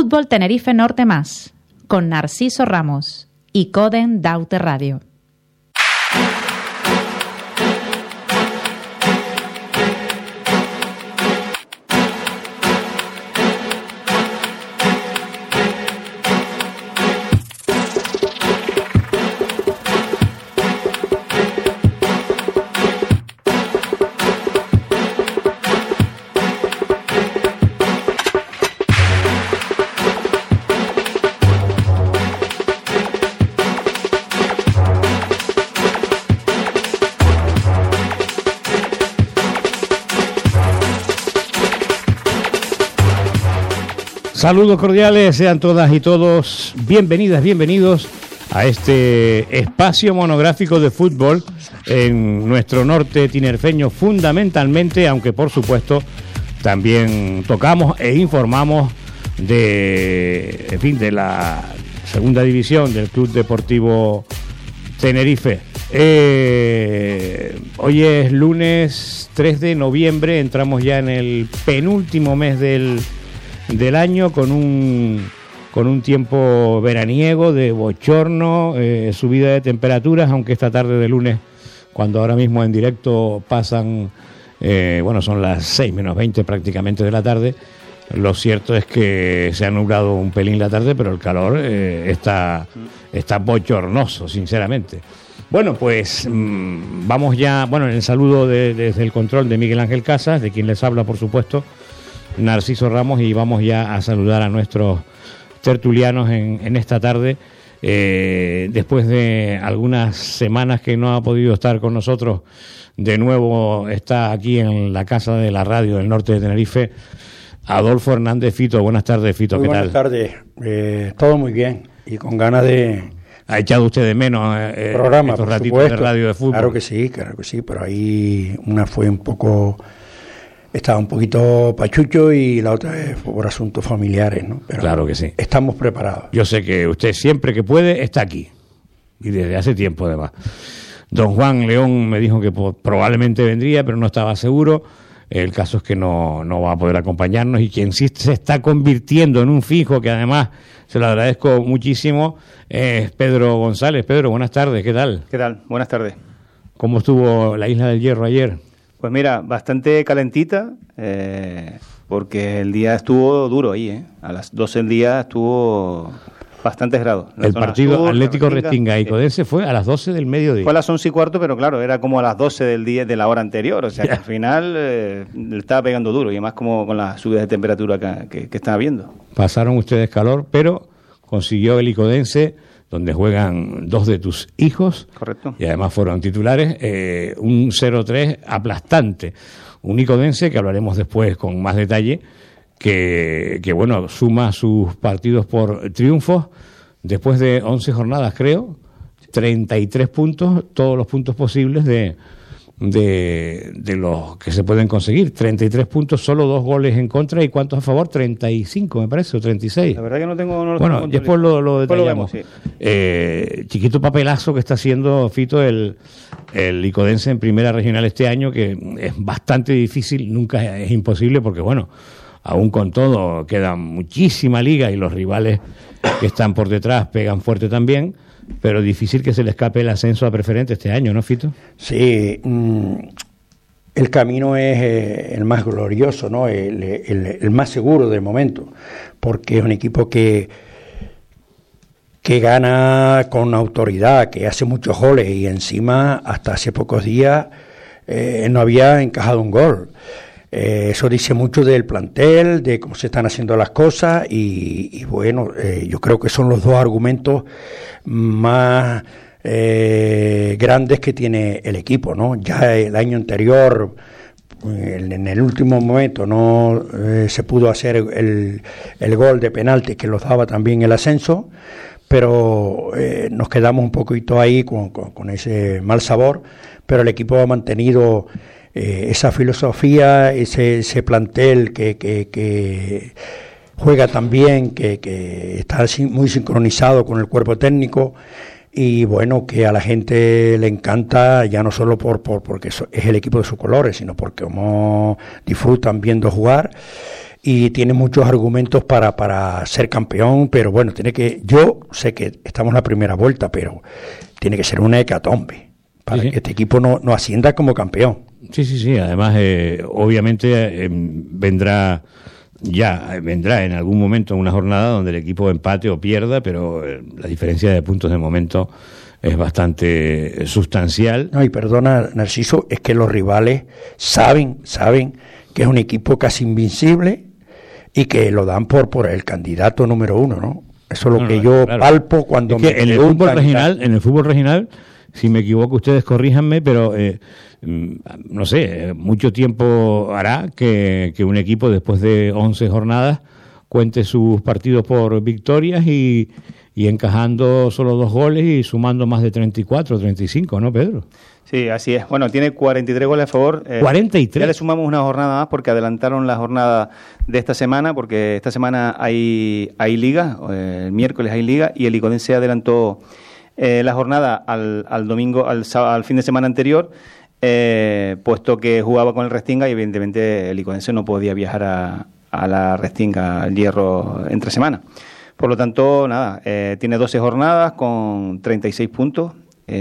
Fútbol Tenerife Norte Más, con Narciso Ramos y Coden Daute Radio. Saludos cordiales, sean todas y todos bienvenidas, bienvenidos a este espacio monográfico de fútbol en nuestro norte tinerfeño fundamentalmente, aunque por supuesto también tocamos e informamos de la segunda división del Club Deportivo Tenerife. Hoy es lunes 3 de noviembre, entramos ya en el penúltimo mes del año con un tiempo veraniego de bochorno, subida de temperaturas, aunque esta tarde de lunes, cuando ahora mismo en directo pasan, son las 6 menos 20 prácticamente de la tarde, lo cierto es que se ha nublado un pelín la tarde, pero el calor está bochornoso, sinceramente. Bueno, pues vamos ya, en el saludo desde el control de Miguel Ángel Casas, de quien les habla, por supuesto, Narciso Ramos, y vamos ya a saludar a nuestros tertulianos en esta tarde. Después de algunas semanas que no ha podido estar con nosotros, de nuevo está aquí en la casa de la radio del norte de Tenerife, Adolfo Hernández. Fito, buenas tardes, Fito, ¿qué tal? Buenas tardes, todo muy bien y con ganas de... ¿Ha echado usted de menos programa, estos por ratitos supuesto, de radio de fútbol? Claro que sí, pero ahí una fue un poco... Estaba un poquito pachucho y la otra es por asuntos familiares, ¿no? Pero claro que sí. Estamos preparados. Yo sé que usted siempre que puede está aquí, y desde hace tiempo además. Don Juan León me dijo que probablemente vendría, pero no estaba seguro. El caso es que no va a poder acompañarnos, y quien sí se está convirtiendo en un fijo, que además se lo agradezco muchísimo, es Pedro González. Pedro, buenas tardes, ¿qué tal? ¿Qué tal? Buenas tardes. ¿Cómo estuvo la Isla del Hierro ayer? Pues mira, bastante calentita, porque el día estuvo duro ahí, A las 12 del día estuvo bastantes grados. El partido sur, Atlético Restinga y Codense fue a las 12 del mediodía. Fue a las 11:15, pero claro, era como a las 12 del día de la hora anterior, o sea que al final le estaba pegando duro, y además como con las subidas de temperatura que estaba viendo. Pasaron ustedes calor, pero consiguió el Icodense, donde juegan dos de tus hijos. Correcto. Y además fueron titulares, un 0-3 aplastante. Un Icodense, que hablaremos después con más detalle, que suma sus partidos por triunfos, después de 11 jornadas, creo, 33 puntos, todos los puntos posibles de los que se pueden conseguir. 33 puntos, solo 2 goles en contra, y ¿cuántos a favor? 35, me parece, o 36. La verdad que no tengo... Bueno, después lo detallamos. Después lo vemos, sí. Chiquito papelazo que está haciendo, Fito, el Icodense en primera regional este año, que es bastante difícil, nunca es imposible, porque aún con todo queda muchísima liga y los rivales que están por detrás pegan fuerte también. Pero difícil que se le escape el ascenso a preferente este año, ¿no, Fito? Sí, el camino es el más glorioso, ¿no? El más seguro de momento, porque es un equipo que gana con autoridad, que hace muchos goles, y encima hasta hace pocos días no había encajado un gol. Eso dice mucho del plantel, de cómo se están haciendo las cosas, y yo creo que son los dos argumentos más grandes que tiene el equipo, ¿no? Ya el año anterior, en el último momento, no se pudo hacer el gol de penalti que los daba también el ascenso, pero nos quedamos un poquito ahí con ese mal sabor, pero el equipo ha mantenido esa filosofía, ese plantel que juega tan bien, que está muy sincronizado con el cuerpo técnico, y que a la gente le encanta, ya no solo porque es el equipo de sus colores, sino porque como disfrutan viendo jugar. y tiene muchos argumentos para ser campeón, pero bueno, yo sé que estamos en la primera vuelta, pero tiene que ser una hecatombe para que este equipo no ascienda como campeón. Sí, además obviamente vendrá en algún momento una jornada donde el equipo empate o pierda, pero la diferencia de puntos de momento es bastante sustancial. No, y perdona, Narciso, es que los rivales saben que es un equipo casi invencible y que lo dan por el candidato número 1, ¿no? Eso es lo que yo palpo cuando es que en el fútbol regional, si me equivoco ustedes corríjanme, pero no sé, mucho tiempo hará que un equipo después de 11 jornadas cuente sus partidos por victorias y encajando solo 2 goles y sumando más de 34, 35, ¿no, Pedro? Sí, así es. Bueno, tiene 43 goles a favor. 43. Ya le sumamos una jornada más porque adelantaron la jornada de esta semana, porque esta semana hay liga, el miércoles hay liga, y el Licodense adelantó la jornada al domingo, al fin de semana anterior, puesto que jugaba con el Restinga y evidentemente el Licodense no podía viajar a la Restinga, al Hierro, entre semana. Por lo tanto, tiene 12 jornadas con 36 puntos,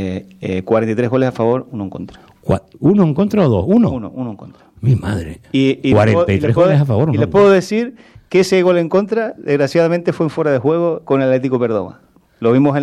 43 goles a favor, 1 en contra. ¿1 en contra o 2? Uno en contra. Mi madre. Y 43 goles a favor. Y les puedo decir que ese gol en contra, desgraciadamente, fue en fuera de juego con el Atlético Perdomo. Lo vimos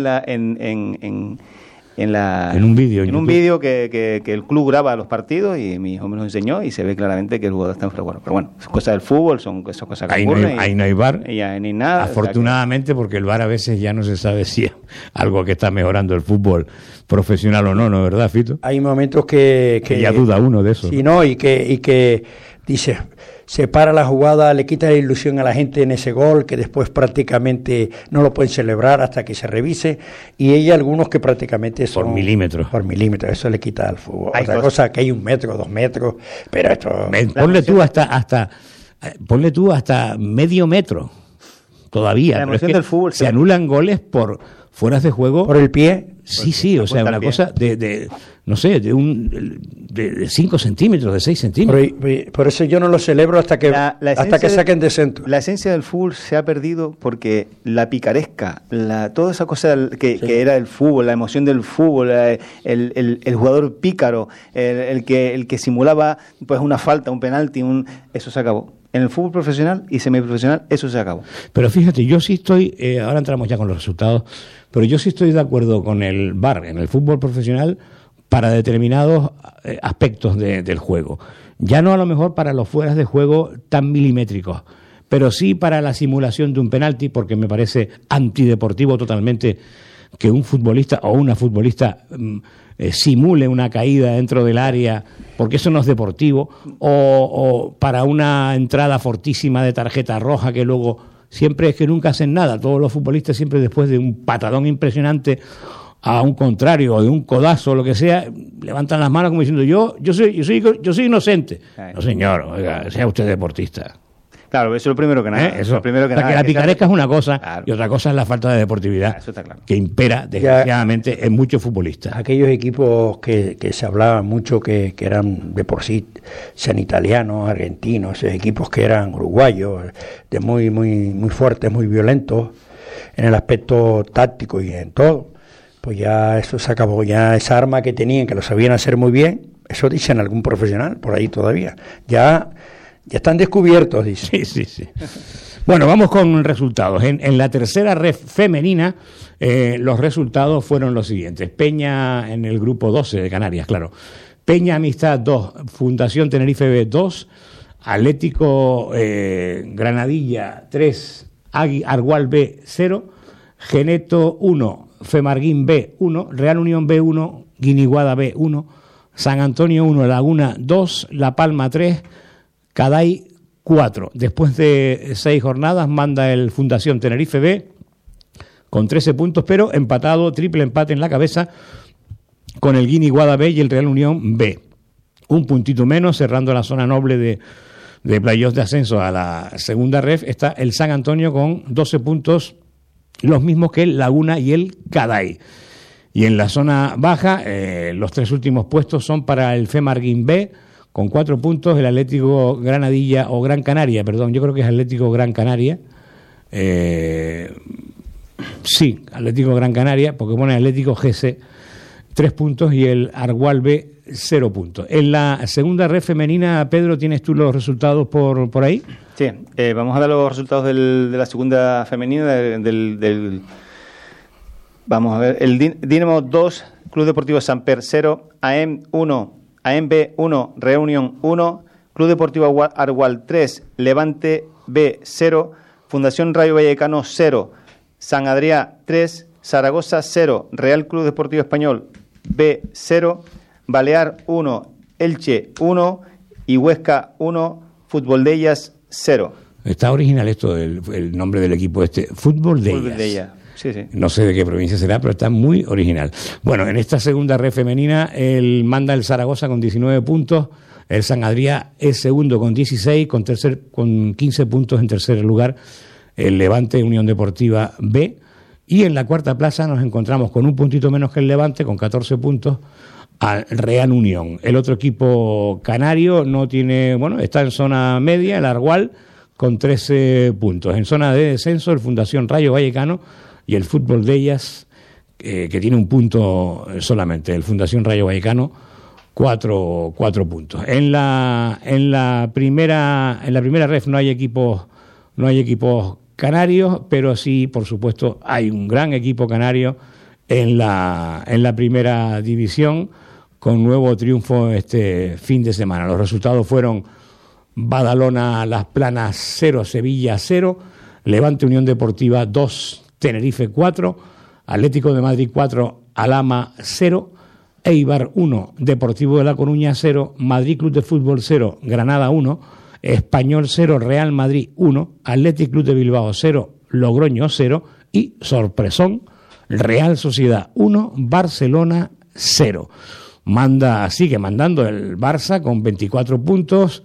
en un vídeo que el club graba los partidos y mi hijo me lo enseñó y se ve claramente que el jugador está en fuera de juego. Pero bueno, son cosas del fútbol, son cosas que ocurren. Ahí no hay VAR. Y ahí ni nada. Afortunadamente, porque el VAR a veces ya no se sabe si es algo que está mejorando el fútbol profesional o no, ¿no? ¿Verdad, Fito? Hay momentos que ya duda uno de eso. Sí, ¿no? Y que dice, se para la jugada, le quita la ilusión a la gente en ese gol, que después prácticamente no lo pueden celebrar hasta que se revise, y hay algunos que prácticamente son... Por milímetros, eso le quita al fútbol. Otra cosa que hay 1 metro, 2 metros, pero esto... Ponle tú hasta medio metro, todavía. La emoción del fútbol se anulan goles por fueras de juego. ¿Por el pie? Sí, o sea, una cosa de 5 centímetros, de 6 centímetros. Por eso yo no lo celebro hasta que saquen de centro. La esencia del fútbol se ha perdido porque la picaresca, toda esa cosa que era el fútbol, la emoción del fútbol, el jugador pícaro, el que simulaba pues una falta, un penalti, eso se acabó. En el fútbol profesional y semiprofesional eso se acabó. Pero fíjate, yo sí estoy, ahora entramos ya con los resultados, pero yo sí estoy de acuerdo con el VAR en el fútbol profesional para determinados aspectos del juego. Ya no a lo mejor para los fueras de juego tan milimétricos, pero sí para la simulación de un penalti, porque me parece antideportivo totalmente que un futbolista o una futbolista simule una caída dentro del área, porque eso no es deportivo, o para una entrada fortísima de tarjeta roja que luego siempre es que nunca hacen nada. Todos los futbolistas siempre después de un patadón impresionante a un contrario o de un codazo o lo que sea, levantan las manos como diciendo yo soy inocente. No, señor, oiga, sea usted deportista. Claro, eso es lo primero que nada. Eso. Lo primero que nada. Que la picaresca es una cosa, claro, y otra cosa es la falta de deportividad, eso está claro, que impera desgraciadamente en muchos futbolistas. Aquellos equipos que se hablaba mucho que eran de por sí, sean italianos, argentinos, equipos que eran uruguayos, de muy fuertes, muy violentos en el aspecto táctico y en todo, pues ya eso se acabó. Ya esa arma que tenían, que lo sabían hacer muy bien, eso dicen algún profesional por ahí todavía, ya están descubiertos, dice. Sí. Bueno, vamos con resultados. En la tercera ref femenina, los resultados fueron los siguientes. Peña en el grupo 12 de Canarias, claro. Peña Amistad 2, Fundación Tenerife B 2, Atlético Granadilla 3, Argual B 0, Geneto 1, Femarguín B 1, Real Unión B 1, Guiniguada B 1, San Antonio 1, Laguna 2, La Palma 3, Caday 4. Después de 6 jornadas manda el Fundación Tenerife B con 13 puntos, pero empatado, triple empate en la cabeza con el Guiniguada B y el Real Unión B. Un puntito menos, cerrando la zona noble de playoffs de ascenso a la segunda ref, está el San Antonio con 12 puntos, los mismos que el Laguna y el Caday. Y en la zona baja, los 3 últimos puestos son para el Femarguín B, con 4 puntos. El Atlético Granadilla, o Gran Canaria, perdón, yo creo que es Atlético Gran Canaria. Sí, Atlético Gran Canaria, porque pone Atlético GC 3 puntos y el Argual B 0 puntos. En la segunda red femenina, Pedro, ¿tienes tú los resultados por ahí? Sí, vamos a dar los resultados de la segunda femenina vamos a ver, el Dinamo 2, Club Deportivo Samper 0, AM 1, AMB 1, Reunión 1, Club Deportivo Argual 3, Levante B 0, Fundación Rayo Vallecano 0, San Adrià 3, Zaragoza 0, Real Club Deportivo Español B 0, Balear 1, Elche 1 y Huesca 1, Fútbol de Ellas 0. Está original esto, el nombre del equipo Fútbol de Ellas. Sí, sí. No sé de qué provincia será, pero está muy original. Bueno, en esta segunda red femenina manda el Zaragoza con 19 puntos, el San Adrià es segundo con 16, con 15 puntos en tercer lugar el Levante Unión Deportiva B, y en la cuarta plaza nos encontramos con un puntito menos que el Levante, con 14 puntos, al Real Unión. El otro equipo canario no tiene, está en zona media, el Argual, con 13 puntos. En zona de descenso, el Fundación Rayo Vallecano y el Fútbol de Ellas, que tiene un punto solamente. El Fundación Rayo Vallecano, 4 puntos. En la primera ref no hay equipos canarios, pero sí, por supuesto, hay un gran equipo canario en la primera división, con nuevo triunfo este fin de semana. Los resultados fueron Badalona Las Planas 0, Sevilla 0, Levante Unión Deportiva 2, Tenerife 4, Atlético de Madrid 4, Alhama 0, Eibar 1, Deportivo de La Coruña 0, Madrid Club de Fútbol 0, Granada 1, Español 0, Real Madrid 1, Athletic Club de Bilbao 0, Logroño 0 y, sorpresón, Real Sociedad 1, Barcelona 0. Sigue mandando el Barça con 24 puntos.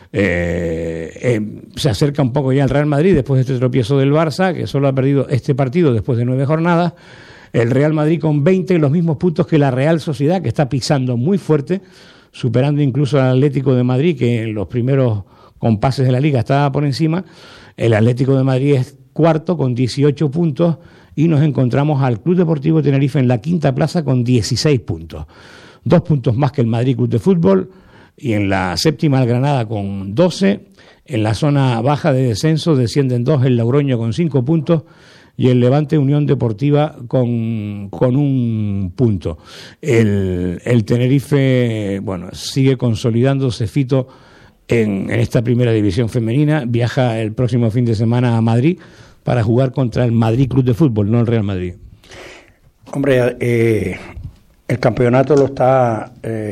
Se acerca un poco ya al Real Madrid después de este tropiezo del Barça, que solo ha perdido este partido después de 9 jornadas. El Real Madrid con 20, los mismos puntos que la Real Sociedad, que está pisando muy fuerte, superando incluso al Atlético de Madrid, que en los primeros compases de la Liga estaba por encima. El Atlético de Madrid es cuarto con 18 puntos y nos encontramos al Club Deportivo Tenerife en la quinta plaza con 16 puntos. 2 puntos más que el Madrid Club de Fútbol, y en la séptima el Granada con 12. En la zona baja de descenso descienden 2, el Logroño con 5 puntos y el Levante Unión Deportiva con 1 punto. El Tenerife, sigue consolidándose, Fito, en esta primera división femenina. Viaja el próximo fin de semana a Madrid para jugar contra el Madrid Club de Fútbol, no el Real Madrid. Hombre, el campeonato lo está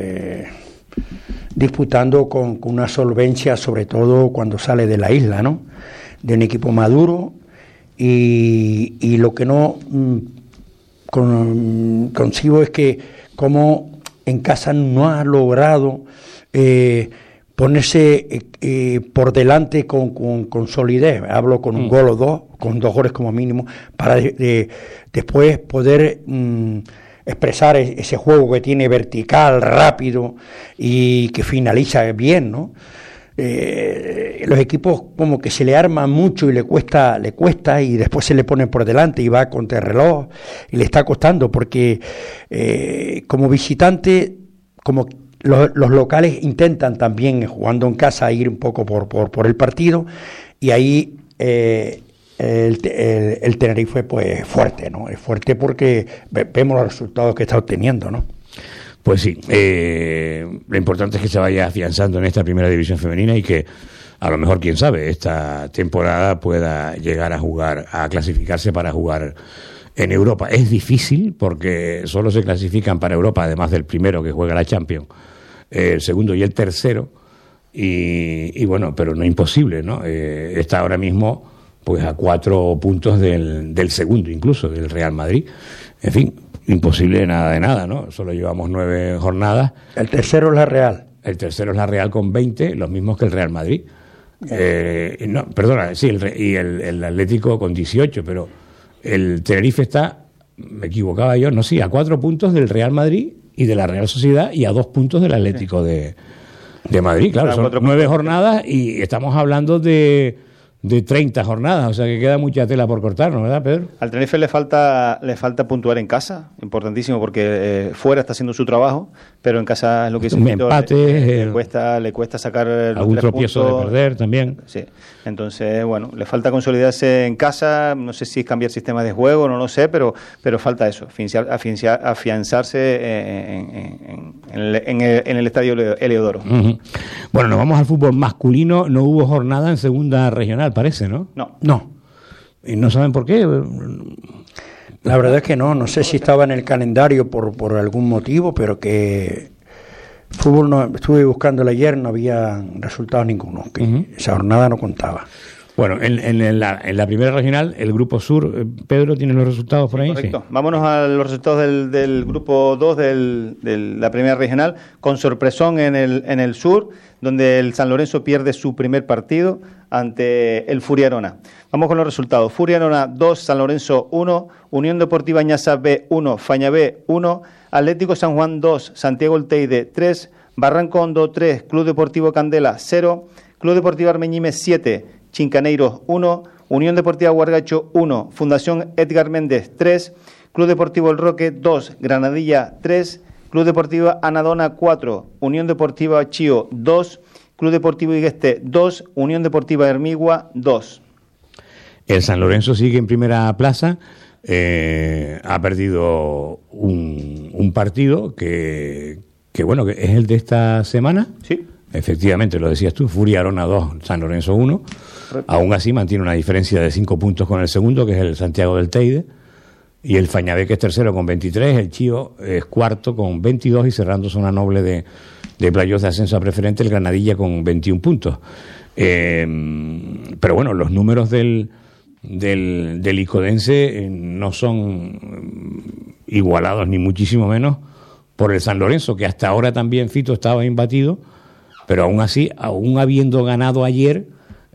disputando con una solvencia, sobre todo cuando sale de la isla, ¿no? De un equipo maduro, y lo que no concibo es que como en casa no ha logrado ponerse por delante con solidez. Hablo con un gol o dos, con 2 goles como mínimo, para después poder expresar ese juego que tiene vertical, rápido y que finaliza bien, ¿no? Los equipos como que se le arman mucho y le cuesta y después se le ponen por delante y va contra el reloj y le está costando, porque como visitante, como los locales intentan también, jugando en casa, ir un poco por el partido, y ahí el Tenerife pues fuerte, ¿no? Es fuerte porque vemos los resultados que está obteniendo, ¿no? Pues sí, lo importante es que se vaya afianzando en esta primera división femenina y que a lo mejor, quién sabe, esta temporada pueda llegar a clasificarse para jugar en Europa. Es difícil porque solo se clasifican para Europa, además del primero que juega la Champions, el segundo y el tercero, y bueno, pero no imposible, ¿no? Está ahora mismo pues a 4 puntos del segundo, incluso del Real Madrid. En fin, imposible nada de nada, ¿no? Solo llevamos 9 jornadas. El tercero es la Real. El tercero es la Real con 20, los mismos que el Real Madrid. No, perdona, sí, el Atlético con 18, pero el Tenerife está, me equivocaba yo, no, sí, a 4 puntos del Real Madrid y de la Real Sociedad, y a 2 puntos del Atlético de De Madrid, claro, son 9 jornadas y estamos hablando de 30 jornadas, o sea que queda mucha tela por cortarnos, ¿verdad, Pedro? Al Tenerife le falta puntuar en casa, importantísimo, porque fuera está haciendo su trabajo, pero en casa es lo que dice un empate, le cuesta sacar los algún 3 tropiezo puntos. de perder también. Sí, entonces, bueno, le falta consolidarse en casa, no sé si es cambiar sistema de juego, no lo sé, pero falta eso, afianzarse en el estadio Heliodoro. Uh-huh. Bueno, nos vamos al fútbol masculino, no hubo jornada en segunda regional, parece, ¿no? No. ¿Y no saben por qué? La verdad es que no sé si estaba en el calendario por algún motivo, pero que fútbol no, estuve buscándolo ayer, no había resultados ninguno, que esa jornada no contaba. Bueno, en la primera regional, el Grupo Sur, Pedro, ¿tiene los resultados por ahí? Correcto. Sí. Vámonos a los resultados del Grupo 2 de la primera regional, con sorpresón en el Sur, donde el San Lorenzo pierde su primer partido ante el Furiarona. Vamos con los resultados. Furiarona 2, San Lorenzo 1, Unión Deportiva Ñasa B 1, Faña B 1, Atlético San Juan 2, Santiago El Teide 3, Barranco Hondo 3, Club Deportivo Candela 0, Club Deportivo Armeñime 7, Chincaneiros 1, Unión Deportiva Guargacho 1, Fundación Edgar Méndez 3, Club Deportivo El Roque 2, Granadilla 3, Club Deportivo Anadona 4, Unión Deportiva Chío 2, Club Deportivo Igueste 2, Unión Deportiva Hermigua 2. El San Lorenzo sigue en primera plaza, ha perdido un partido que bueno, que es el de esta semana. Sí. Efectivamente, lo decías tú, Furiarona 2, San Lorenzo 1. Aún así mantiene una diferencia de 5 puntos con el segundo, que es el Santiago del Teide. Y el Fañabé, que es tercero con 23, el Chío es cuarto con 22 y cerrando zona noble de playoffs de ascenso a preferente, el Granadilla con 21 puntos. Pero bueno, los números del Icodense no son igualados ni muchísimo menos por el San Lorenzo, que hasta ahora también, Fito, estaba imbatido, pero aún así, aún habiendo ganado ayer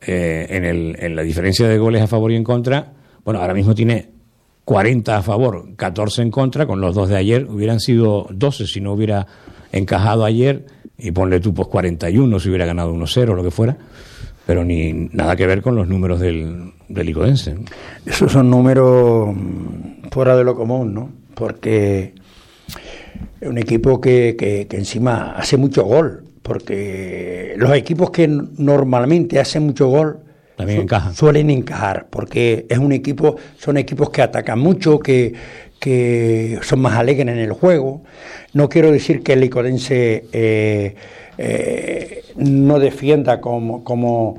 en la diferencia de goles a favor y en contra, bueno, ahora mismo tiene 40 a favor, 14 en contra, con los 2 de ayer hubieran sido 12 si no hubiera encajado ayer, y ponle tú pues 41 si hubiera ganado 1-0 o lo que fuera, pero ni nada que ver con los números del Icodense. Esos son números fuera de lo común, ¿no? Porque es un equipo que encima hace mucho gol, porque los equipos que normalmente hacen mucho gol también encajan. Suelen encajar, porque son equipos que atacan mucho, que son más alegres en el juego. No quiero decir que el Icodense no defienda como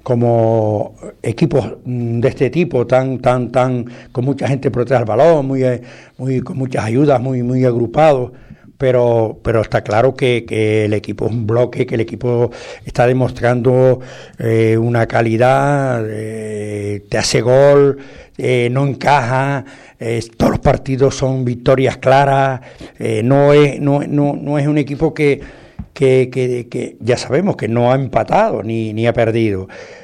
equipos de este tipo tan con mucha gente protege el balón, muy con muchas ayudas, muy agrupados. Pero está claro que el equipo es un bloque, que el equipo está demostrando una calidad, te hace gol, no encaja, todos los partidos son victorias claras, no es un equipo que ya sabemos que no ha empatado ni ha perdido,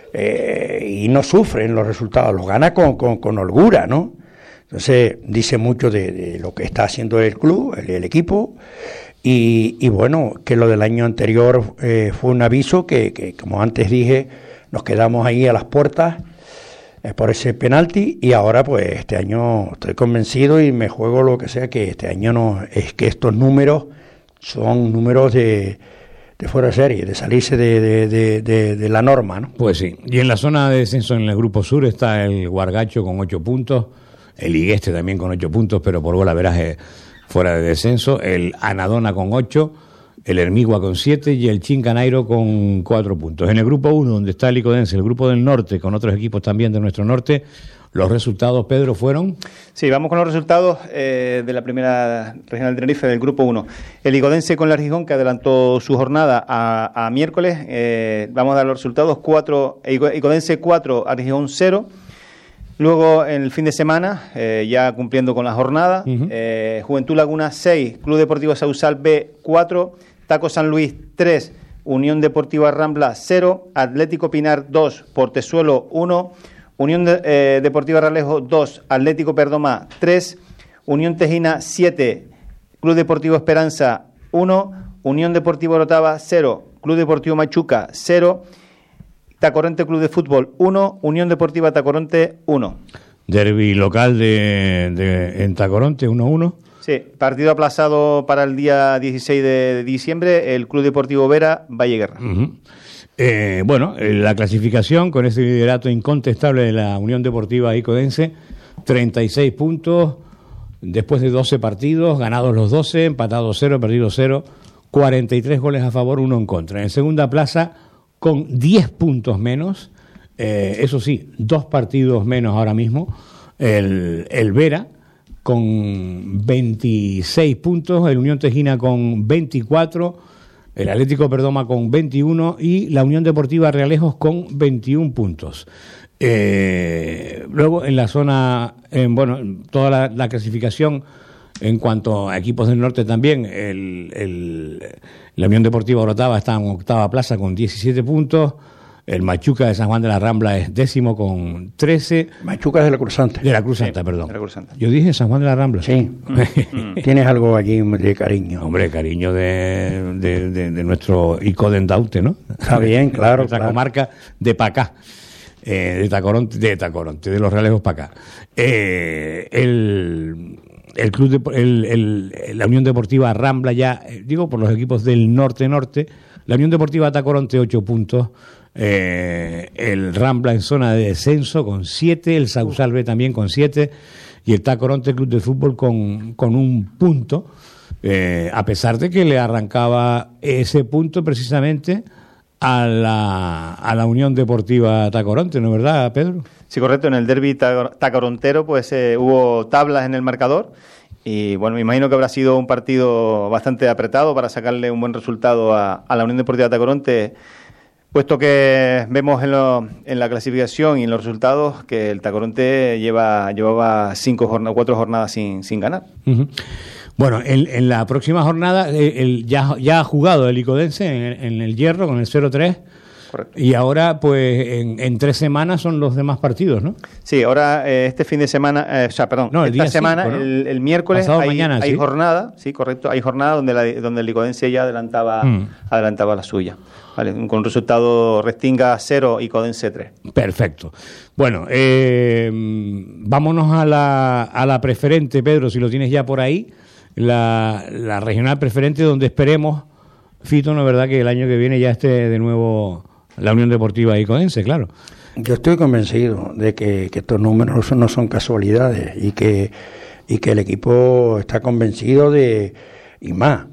y no sufre en los resultados, los gana con holgura, ¿no? Entonces dice mucho de lo que está haciendo el club, el equipo, y bueno, que lo del año anterior fue un aviso que como antes dije, nos quedamos ahí a las puertas por ese penalti, y ahora pues este año estoy convencido y me juego lo que sea, que este año no, es que estos números son números de fuera de serie, de salirse de la norma, ¿no? Pues sí, y en la zona de descenso en el Grupo Sur está el Guargacho con 8 puntos, el Igueste también con 8 puntos, pero por golaveraje fuera de descenso, el Anadona con 8, el Hermigua con 7 y el Chincaneiros con 4 puntos. En el Grupo 1, donde está el Icodense, el Grupo del Norte, con otros equipos también de nuestro norte, los resultados, Pedro, fueron... Sí, vamos con los resultados de la primera regional de Tenerife del Grupo 1. El Icodense con la Gijón, que adelantó su jornada a miércoles. Vamos a dar los resultados. Icodense 4, Gijón 0. Luego, en el fin de semana, ya cumpliendo con la jornada, Juventud Laguna 6, Club Deportivo Sausal B 4, Taco San Luis 3, Unión Deportiva Rambla 0, Atlético Pinar 2, Portezuelo 1, Unión Deportiva Ralejo 2, Atlético Perdoma 3, Unión Tejina 7, Club Deportivo Esperanza 1, Unión Deportiva Orotava 0, Club Deportivo Machuca 0, Tacoronte Club de Fútbol 1, Unión Deportiva Tacoronte 1. Derbi local en Tacoronte 1-1. Sí, partido aplazado para el día 16 de diciembre, el Club Deportivo Vera Valle Guerra. La clasificación con ese liderato incontestable de la Unión Deportiva Icodense, 36 puntos, después de 12 partidos, ganados los 12, empatados 0, perdidos 0, 43 goles a favor, 1 en contra. En segunda plaza, con 10 puntos menos, eso sí, 2 partidos menos ahora mismo, el Vera, con 26 puntos, el Unión Tejina con 24, el Atlético Perdoma con 21 y la Unión Deportiva Realejos con 21 puntos. Luego en la zona, toda la clasificación en cuanto a equipos del norte también, la Unión Deportiva Orotava está en octava plaza con 17 puntos. El Machuca de San Juan de la Rambla es 10º con 13. Machuca es de la Cruz Santa. De la Cruz Santa, perdón. De la Cruz Santa. Yo dije San Juan de la Rambla. Sí. Tienes algo allí de cariño. Hombre, cariño de nuestro Icoden Daute, ¿no? Está bien, claro. Nuestra comarca de Pacá. De Tacoronte, de los Realejos Pacá. El club la Unión Deportiva Rambla ya, digo por los equipos del norte, la Unión Deportiva Tacoronte 8 puntos, el Rambla en zona de descenso con 7, el Sausal B también con 7 y el Tacoronte Club de Fútbol con 1 punto, a pesar de que le arrancaba ese punto precisamente a la Unión Deportiva Tacoronte, ¿no es verdad, Pedro? Sí, correcto. En el derbi tacorontero pues hubo tablas en el marcador y bueno, me imagino que habrá sido un partido bastante apretado para sacarle un buen resultado a la Unión Deportiva Tacoronte, puesto que vemos en la clasificación y en los resultados que el Tacoronte llevaba 4 jornadas sin ganar. Uh-huh. Bueno, en la próxima jornada ya ha jugado el Icodense en el Hierro con el 0-3. Correcto. Y ahora, pues, en 3 semanas son los demás partidos, ¿no? Sí, ahora este fin de semana, esta semana, 5, ¿no? el miércoles hay jornada, sí, correcto, hay jornada donde el Icodense ya adelantaba la suya. Vale, con resultado Restinga 0 y Icodense 3. Perfecto. Bueno, vámonos a la preferente, Pedro, si lo tienes ya por ahí. La regional preferente, donde esperemos, Fito, ¿no es verdad?, que el año que viene ya esté de nuevo la Unión Deportiva Icodense, claro. Yo estoy convencido de que estos números no son casualidades y que el equipo está convencido y más,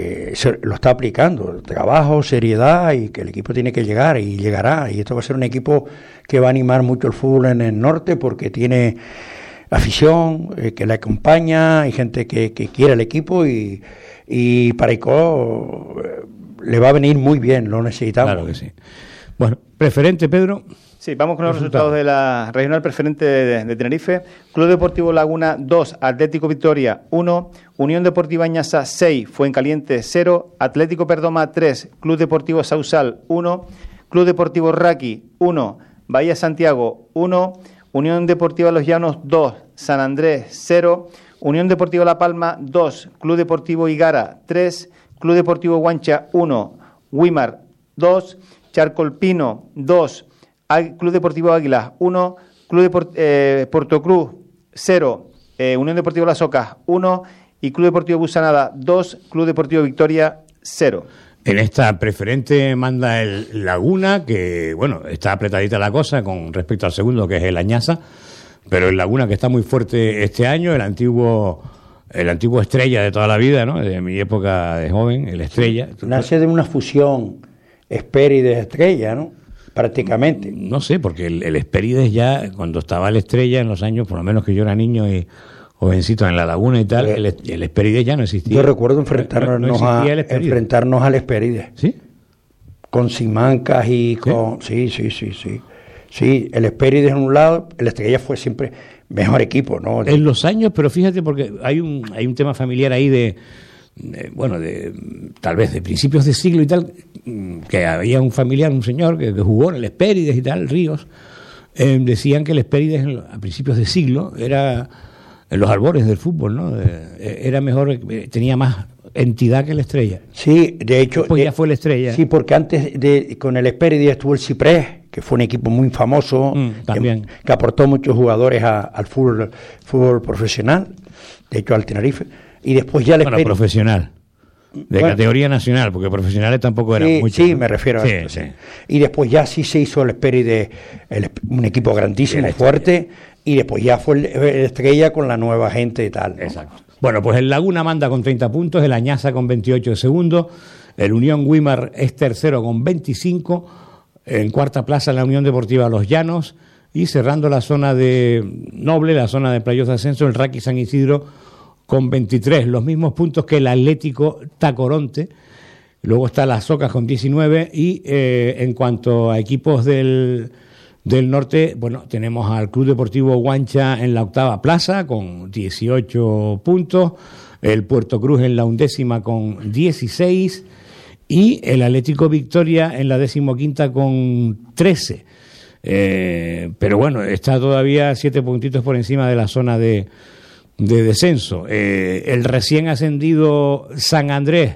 lo está aplicando, trabajo, seriedad, y que el equipo tiene que llegar y llegará, y esto va a ser un equipo que va a animar mucho el fútbol en el norte porque tiene afición que la acompaña, hay gente que quiere el equipo y para Ico le va a venir muy bien, lo necesitamos. Claro que sí. Bueno, preferente, Pedro. Sí, vamos con los resultados de la regional preferente de Tenerife. Club Deportivo Laguna 2, Atlético Victoria 1, Unión Deportiva Añasa 6, Fuencaliente 0, Atlético Perdoma 3, Club Deportivo Sausal 1, Club Deportivo Raqui 1, Bahía Santiago 1, Unión Deportiva Los Llanos 2, San Andrés 0, Unión Deportiva La Palma 2, Club Deportivo Higara 3, Club Deportivo Guancha 1, Guimar 2, Charcolpino 2, Club Deportivo Águilas 1, Club Puerto Cruz 0, Unión Deportiva Las Ocas 1 y Club Deportivo Busanada 2, Club Deportivo Victoria 0. En esta preferente manda el Laguna, que bueno, está apretadita la cosa con respecto al segundo, que es el Añasa, pero el Laguna, que está muy fuerte este año, el antiguo Estrella de toda la vida, ¿no? De mi época de joven, el Estrella. Nace de una fusión Hespérides-Estrella, ¿no? Prácticamente. No sé, porque el Hespérides ya, cuando estaba el Estrella en los años, por lo menos que yo era niño y jovencito en la Laguna y tal, el Hespérides ya no existía. Yo recuerdo enfrentarnos al Hespérides. ¿Sí? Con Simancas y con... Sí. Sí, el Hespérides en un lado, el Estrella fue siempre mejor equipo, ¿no? En los años, pero fíjate, porque hay un tema familiar ahí de tal vez de principios de siglo y tal, que había un familiar, un señor que jugó en el Hespérides y tal, Ríos, decían que el Hespérides a principios de siglo era en los albores del fútbol, ¿no? Era mejor, tenía más entidad que la Estrella. Sí, de hecho... Pues ya fue la Estrella. Sí, porque antes con el Hespérides estuvo el Ciprés, que fue un equipo muy famoso, también. Que aportó muchos jugadores al fútbol profesional, de hecho al Tenerife, y después ya el Hespérides... Bueno, profesional. De categoría nacional, porque profesionales tampoco eran muchos. Sí, me refiero a esto. Sí. Y después ya sí se hizo el Hespérides, un equipo grandísimo, fuerte, y después ya fue el Estrella con la nueva gente y tal, ¿no? Exacto. Bueno, pues el Laguna manda con 30 puntos, el Añaza con 28 de segundo, el Unión Güímar es tercero con 25, en cuarta plaza la Unión Deportiva Los Llanos, y cerrando la zona de Noble, la zona de playoff de ascenso, el Raqui San Isidro con 23, los mismos puntos que el Atlético Tacoronte. Luego está las Socas con 19 y en cuanto a equipos del norte, bueno, tenemos al Club Deportivo Guancha en la octava plaza con 18 puntos, el Puerto Cruz en la 11ª con 16 y el Atlético Victoria en la 15ª con 13. Pero bueno, está todavía 7 puntitos por encima de la zona de descenso. El recién ascendido San Andrés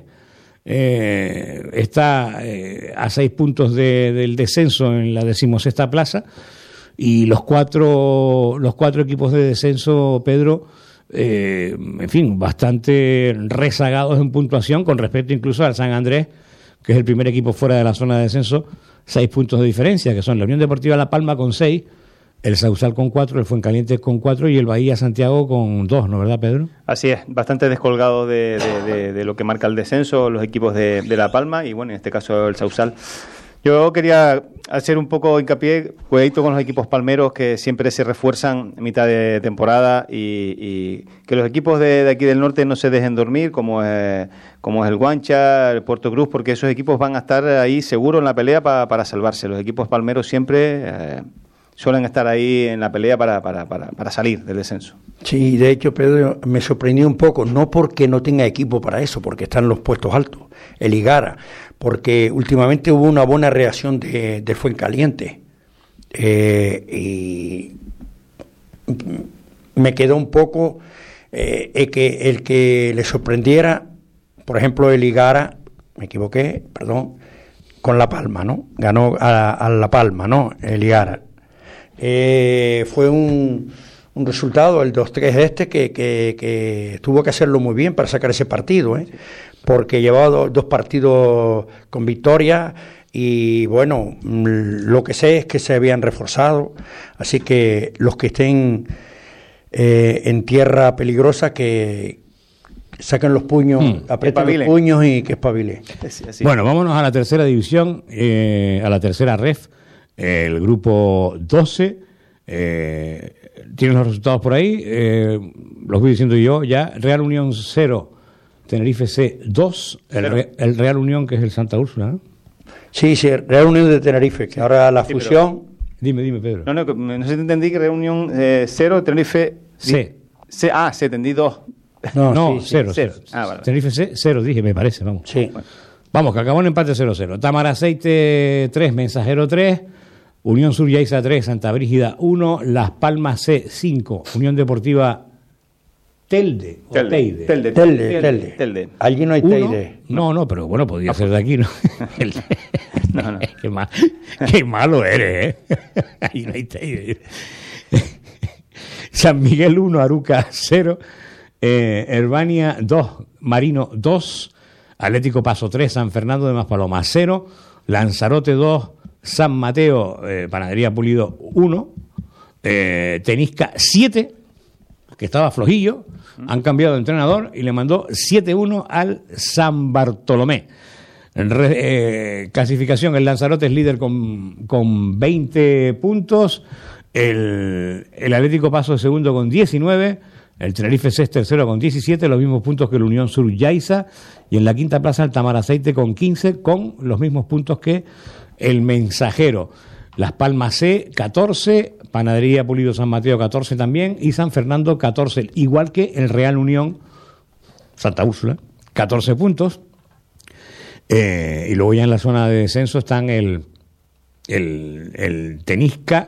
está a 6 puntos del descenso en la 16ª plaza, y los cuatro equipos de descenso, Pedro, en fin, bastante rezagados en puntuación con respecto incluso al San Andrés, que es el primer equipo fuera de la zona de descenso. 6 puntos de diferencia, que son la Unión Deportiva La Palma con 6, el Sausal con 4, el Fuencaliente con 4 y el Bahía Santiago con 2, ¿no, verdad, Pedro? Así es, bastante descolgado de lo que marca el descenso, los equipos de La Palma y, bueno, en este caso el Sausal. Yo quería hacer un poco hincapié, cuidadito con los equipos palmeros que siempre se refuerzan en mitad de temporada y que los equipos de aquí del norte no se dejen dormir, como es el Guancha, el Puerto Cruz, porque esos equipos van a estar ahí seguro en la pelea para salvarse. Los equipos palmeros siempre... suelen estar ahí en la pelea para salir del descenso. Sí, de hecho, Pedro, me sorprendió un poco, no porque no tenga equipo para eso, porque están los puestos altos, el Higara, porque últimamente hubo una buena reacción de Fuencaliente, y me quedó un poco el que le sorprendiera, por ejemplo, el Higara, me equivoqué, perdón, con La Palma, ¿no? Ganó a La Palma, ¿no? El Higara. Fue un resultado, el 2-3 que tuvo que hacerlo muy bien para sacar ese partido, porque llevaba dos partidos con victoria y bueno, lo que sé es que se habían reforzado, así que los que estén en tierra peligrosa que saquen los puños, aprieten los puños y que espabile. Bueno, vámonos a la tercera división, a la tercera ref. El grupo 12, tienen los resultados por ahí, los voy diciendo yo ya. Real Unión 0, Tenerife C 2, el Real Unión, que es el Santa Úrsula, ¿no? Sí, Real Unión de Tenerife, que ahora la fusión... Dime, Pedro. No sé si entendí que Real Unión 0, Tenerife C. C, entendí 2. No, 0. Vale. Tenerife C 0, dije, me parece, vamos. Sí. Bueno, vamos, que acabó en empate 0-0. Tamaraceite 3, Mensajero 3, Unión Sur Yaiza 3, Santa Brígida 1, Las Palmas C 5, Unión Deportiva Telde. Telde. Allí no hay Teide. No, pero bueno, podría ser de aquí, ¿no? No. Qué malo eres, ¿eh? Allí no hay Teide. San Miguel 1, Aruca 0, Herbania 2, Marino 2, Atlético Paso 3, San Fernando de Maspaloma 0, Lanzarote 2, San Mateo, Panadería Pulido 1, Tenisca 7, que estaba flojillo, han cambiado de entrenador y le mandó 7-1 al San Bartolomé. Clasificación, el Lanzarote es líder con 20 puntos, el Atlético Paso es segundo con 19, el Tenerife C es tercero con 17, los mismos puntos que el Unión Sur Yaiza, y en la quinta plaza el Tamaraceite con 15, con los mismos puntos que el Mensajero. Las Palmas C 14, Panadería Pulido San Mateo 14 también, y San Fernando 14, igual que el Real Unión Santa Úrsula, 14 puntos. Y luego ya en la zona de descenso están el Tenisca,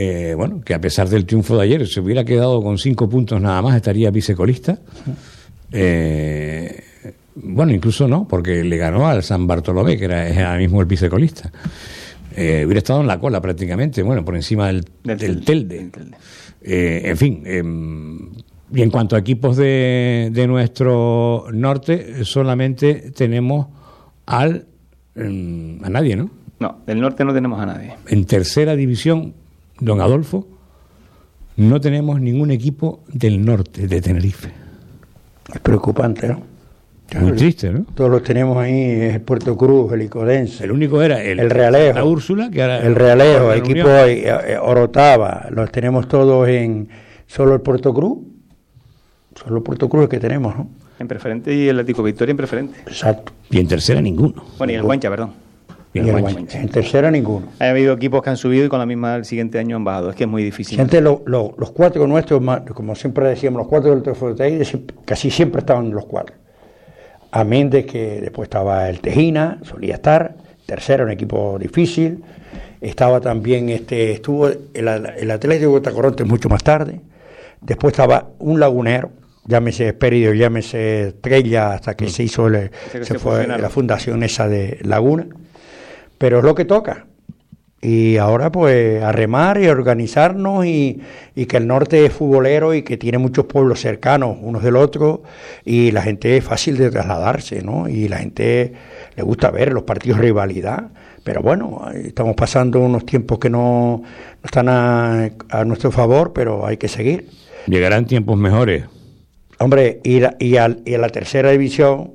bueno, que a pesar del triunfo de ayer se hubiera quedado con 5 puntos nada más, estaría vicecolista. Bueno, incluso no, porque le ganó al San Bartolomé, que era ahora mismo el vicecolista. Hubiera estado en la cola prácticamente, bueno, por encima del Telde. En fin, y en cuanto a equipos de nuestro norte, solamente tenemos a nadie, ¿no? No, del norte no tenemos a nadie. En tercera división, don Adolfo, no tenemos ningún equipo del norte de Tenerife. Es preocupante, ¿no? Muy triste, ¿no? Todos los tenemos ahí, es el Puerto Cruz, el Icodense. El único era el Realejo. La Úrsula, que era el Realejo, el equipo Orotava, los tenemos todos en solo el Puerto Cruz. Solo el Puerto Cruz es que tenemos, ¿no? En preferente y el Atlético Victoria en preferente. Exacto. Y en tercera ninguno. Bueno, y el Guancha, perdón. Y el Guancha. En tercera ninguno. Ha habido equipos que han subido y con la misma el siguiente año han bajado. Es que es muy difícil. Antes los cuatro nuestros, como siempre decíamos, los cuatro del Tefotaí, casi siempre estaban los cuatro. Amén de que después estaba el Tejina, solía estar, tercero, un equipo difícil. Estaba también, estuvo el Atlético de Tacoronte mucho más tarde. Después estaba un lagunero, llámese Esperidio, llámese Estrella, hasta que se hizo se fue la fundación esa de Laguna. Pero es lo que toca. Y ahora pues a remar y a organizarnos y que el norte es futbolero y que tiene muchos pueblos cercanos unos del otro y la gente es fácil de trasladarse, ¿no? Y la gente le gusta ver los partidos de rivalidad. Pero bueno, estamos pasando unos tiempos que no están a nuestro favor, pero hay que seguir. Llegarán tiempos mejores. Hombre, y a la tercera división,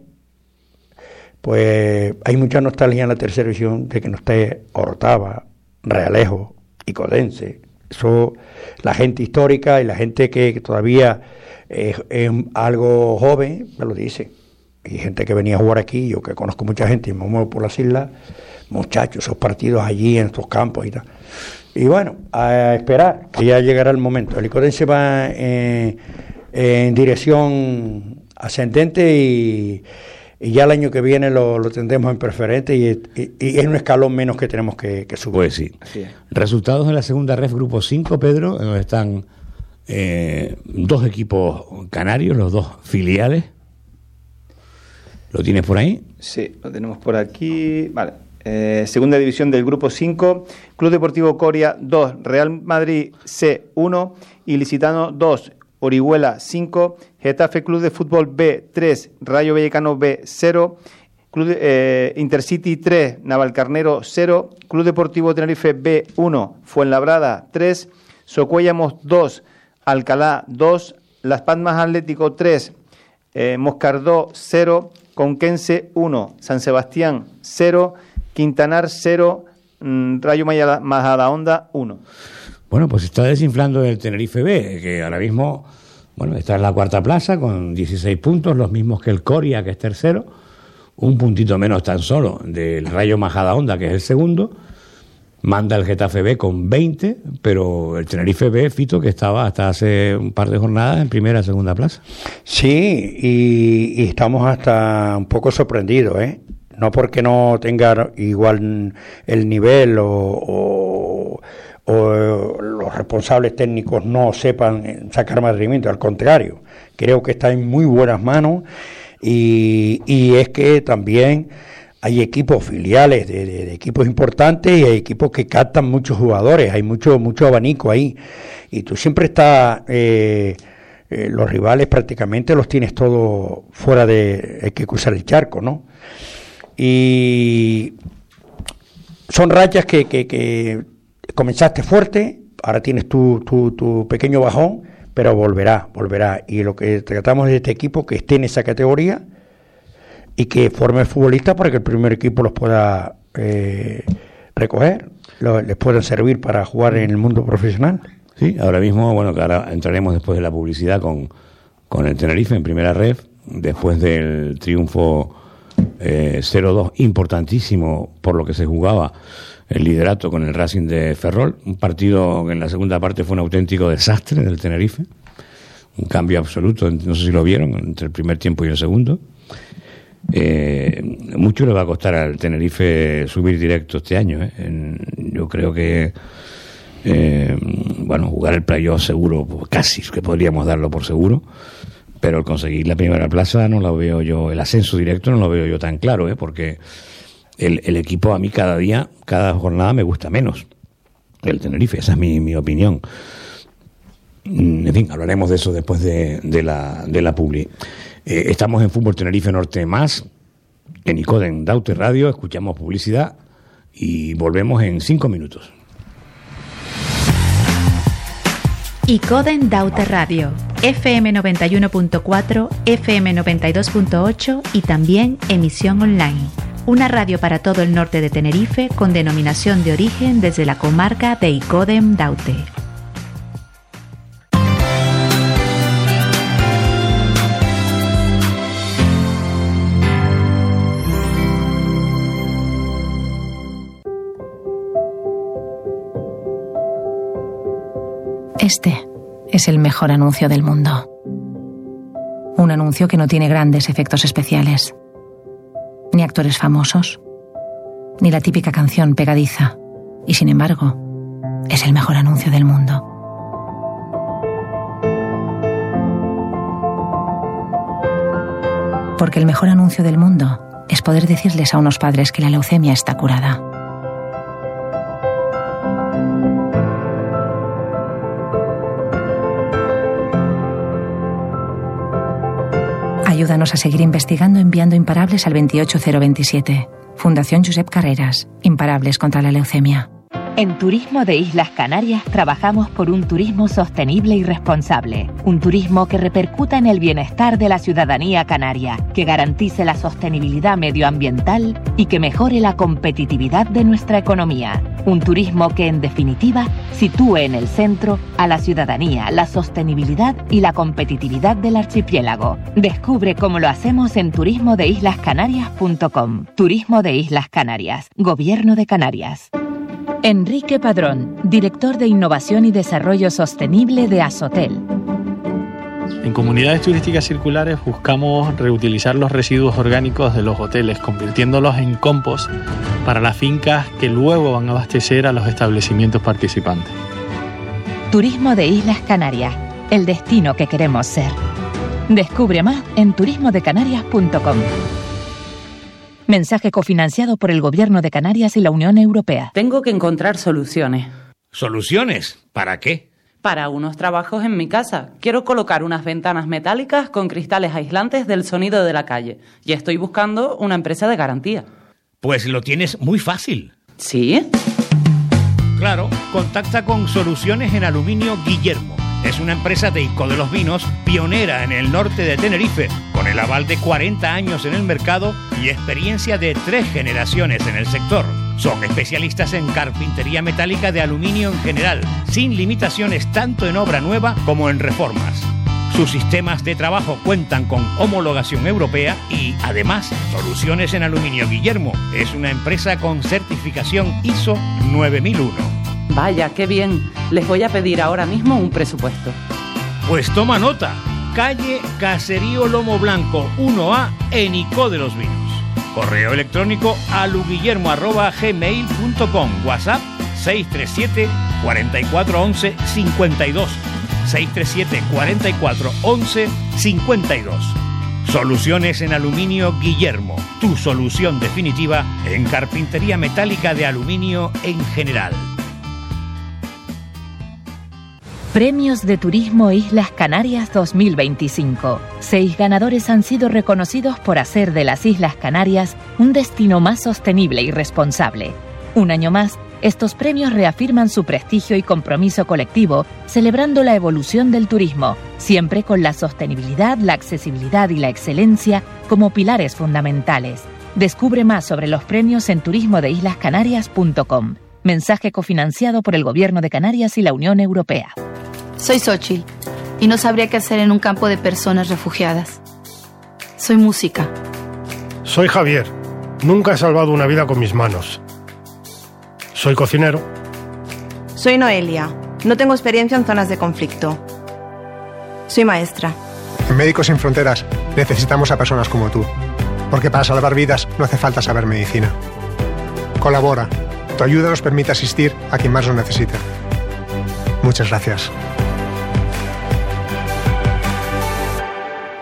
pues hay mucha nostalgia en la tercera división de que no esté Orotava, Realejo, Icodense. Eso, la gente histórica y la gente que todavía es algo joven me lo dice. Y gente que venía a jugar aquí, yo que conozco mucha gente y me muevo por las islas, muchachos, esos partidos allí en estos campos y tal. Y bueno, a esperar, que ya llegará el momento. El Icodense va en dirección ascendente y ya el año que viene lo tendremos en preferente y es un escalón menos que tenemos que subir. Pues sí. Resultados en la segunda ref Grupo 5, Pedro, donde están dos equipos canarios, los dos filiales. ¿Lo tienes por ahí? Sí, lo tenemos por aquí. Vale. Segunda división del Grupo 5, Club Deportivo Coria 2, Real Madrid C 1, Ilicitano 2, Orihuela 5, Getafe Club de Fútbol B 3, Rayo Vallecano B 0, Intercity 3, Navalcarnero 0, Club Deportivo Tenerife B 1, Fuenlabrada 3, Socuéllamos 2, Alcalá 2, Las Palmas Atlético 3, Moscardó 0, Conquense 1, San Sebastián 0, Quintanar 0, Rayo Majadahonda 1. Bueno, pues está desinflando el Tenerife B, que ahora mismo, bueno, está en la cuarta plaza con 16 puntos, los mismos que el Coria, que es tercero, un puntito menos tan solo del Rayo Majadahonda, que es el segundo, manda el Getafe B con 20, pero el Tenerife B, Fito, que estaba hasta hace un par de jornadas en primera, segunda plaza. Sí, y estamos hasta un poco sorprendidos, ¿eh? No porque no tenga igual el nivel o los responsables técnicos no sepan sacar más rendimiento, al contrario, creo que está en muy buenas manos y es que también hay equipos filiales de equipos importantes y hay equipos que captan muchos jugadores, hay mucho abanico ahí y tú siempre estás, los rivales prácticamente los tienes todos fuera hay que cruzar el charco, ¿no? Y son rachas que comenzaste fuerte, ahora tienes tu pequeño bajón, pero volverá. Y lo que tratamos de este equipo, que esté en esa categoría y que forme futbolistas para que el primer equipo los pueda recoger, les puedan servir para jugar en el mundo profesional. Sí, ahora mismo, bueno, que ahora entraremos después de la publicidad con el Tenerife en primera ref, después del triunfo 0-2, importantísimo por lo que se jugaba el liderato con el Racing de Ferrol, un partido que en la segunda parte fue un auténtico desastre del Tenerife, un cambio absoluto, no sé si lo vieron, entre el primer tiempo y el segundo. Mucho le va a costar al Tenerife subir directo este año, yo creo que jugar el playoff seguro, pues casi que podríamos darlo por seguro, pero el conseguir la primera plaza no lo veo yo, el ascenso directo no lo veo yo tan claro, porque el equipo a mí cada jornada me gusta menos, el Tenerife, esa es mi opinión. En fin, hablaremos de eso después de la publi. Estamos en Fútbol Tenerife Norte Más, en Icoden Daute Radio, escuchamos publicidad y volvemos en 5 minutos. Icoden Daute Radio, FM 91.4, FM 92.8 y también emisión online. Una radio para todo el norte de Tenerife con denominación de origen desde la comarca de Icoden Daute. Este es el mejor anuncio del mundo. Un anuncio que no tiene grandes efectos especiales, ni actores famosos, ni la típica canción pegadiza. Y sin embargo, es el mejor anuncio del mundo. Porque el mejor anuncio del mundo es poder decirles a unos padres que la leucemia está curada. Ayúdanos a seguir investigando enviando Imparables al 28027. Fundación Josep Carreras. Imparables contra la leucemia. En Turismo de Islas Canarias trabajamos por un turismo sostenible y responsable. Un turismo que repercuta en el bienestar de la ciudadanía canaria, que garantice la sostenibilidad medioambiental y que mejore la competitividad de nuestra economía. Un turismo que, en definitiva, sitúe en el centro a la ciudadanía, la sostenibilidad y la competitividad del archipiélago. Descubre cómo lo hacemos en turismodeislascanarias.com. Turismo de Islas Canarias. Gobierno de Canarias. Enrique Padrón, director de Innovación y Desarrollo Sostenible de Asotel. En Comunidades Turísticas Circulares buscamos reutilizar los residuos orgánicos de los hoteles, convirtiéndolos en compost para las fincas que luego van a abastecer a los establecimientos participantes. Turismo de Islas Canarias, el destino que queremos ser. Descubre más en turismodecanarias.com. Mensaje cofinanciado por el Gobierno de Canarias y la Unión Europea. Tengo que encontrar soluciones. ¿Soluciones? ¿Para qué? Para unos trabajos en mi casa. Quiero colocar unas ventanas metálicas con cristales aislantes del sonido de la calle. Y estoy buscando una empresa de garantía. Pues lo tienes muy fácil. ¿Sí? Claro, contacta con Soluciones en Aluminio Guillermo. Es una empresa de Ico de los Vinos, pionera en el norte de Tenerife, con el aval de 40 años en el mercado y experiencia de 3 generaciones en el sector. Son especialistas en carpintería metálica de aluminio en general, sin limitaciones tanto en obra nueva como en reformas. Sus sistemas de trabajo cuentan con homologación europea y, además, Soluciones en Aluminio Guillermo es una empresa con certificación ISO 9001. Vaya, qué bien. Les voy a pedir ahora mismo un presupuesto. Pues toma nota. Calle Caserío Lomo Blanco 1A en Ico de los Vinos. Correo electrónico aluguillermo@gmail.com. WhatsApp 637 44 11 52. 637 44 11 52. Soluciones en Aluminio Guillermo. Tu solución definitiva en carpintería metálica de aluminio en general. Premios de Turismo Islas Canarias 2025. 6 ganadores han sido reconocidos por hacer de las Islas Canarias un destino más sostenible y responsable. Un año más, estos premios reafirman su prestigio y compromiso colectivo, celebrando la evolución del turismo, siempre con la sostenibilidad, la accesibilidad y la excelencia como pilares fundamentales. Descubre más sobre los premios en turismodeislascanarias.com. Mensaje cofinanciado por el Gobierno de Canarias y la Unión Europea. Soy Xochitl y no sabría qué hacer en un campo de personas refugiadas. Soy música. Soy Javier. Nunca he salvado una vida con mis manos. Soy cocinero. Soy Noelia. No tengo experiencia en zonas de conflicto. Soy maestra. En Médicos Sin Fronteras necesitamos a personas como tú. Porque para salvar vidas no hace falta saber medicina. Colabora. Tu ayuda nos permite asistir a quien más lo necesita. Muchas gracias.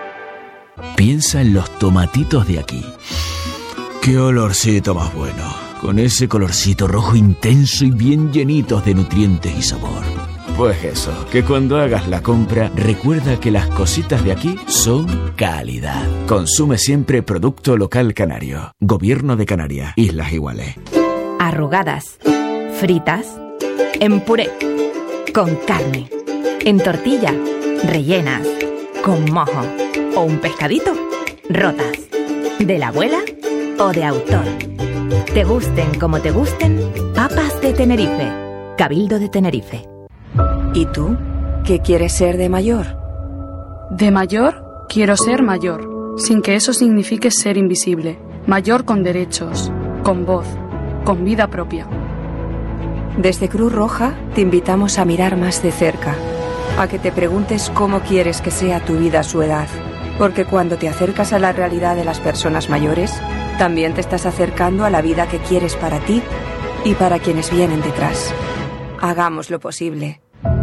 Piensa en los tomatitos de aquí. ¡Qué olorcito más bueno! Con ese colorcito rojo intenso y bien llenitos de nutrientes y sabor. Pues eso, que cuando hagas la compra, recuerda que las cositas de aquí son calidad. Consume siempre producto local canario. Gobierno de Canarias, Islas Iguales. Arrugadas, fritas, en puré, con carne, en tortilla, rellenas, con mojo o un pescadito, rotas, de la abuela o de autor. Te gusten como te gusten, papas de Tenerife, Cabildo de Tenerife. ¿Y tú? ¿Qué quieres ser de mayor? De mayor, quiero ser mayor, sin que eso signifique ser invisible. Mayor con derechos, con voz, con vida propia. Desde Cruz Roja te invitamos a mirar más de cerca, a que te preguntes cómo quieres que sea tu vida a su edad. Porque cuando te acercas a la realidad de las personas mayores, también te estás acercando a la vida que quieres para ti y para quienes vienen detrás. Hagamos lo posible.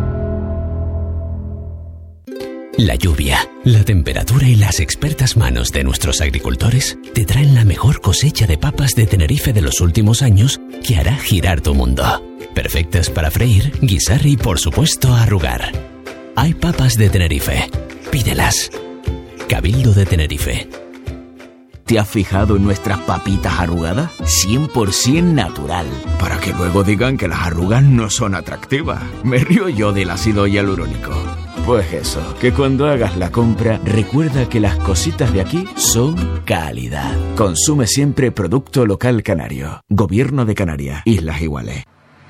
La lluvia, la temperatura y las expertas manos de nuestros agricultores te traen la mejor cosecha de papas de Tenerife de los últimos años que hará girar tu mundo. Perfectas para freír, guisar y, por supuesto, arrugar. Hay papas de Tenerife. Pídelas. Cabildo de Tenerife. ¿Te has fijado en nuestras papitas arrugadas? 100% natural. Para que luego digan que las arrugas no son atractivas. Me río yo del ácido hialurónico. Pues eso, que cuando hagas la compra, recuerda que las cositas de aquí son calidad. Consume siempre producto local canario. Gobierno de Canarias, Islas Iguales.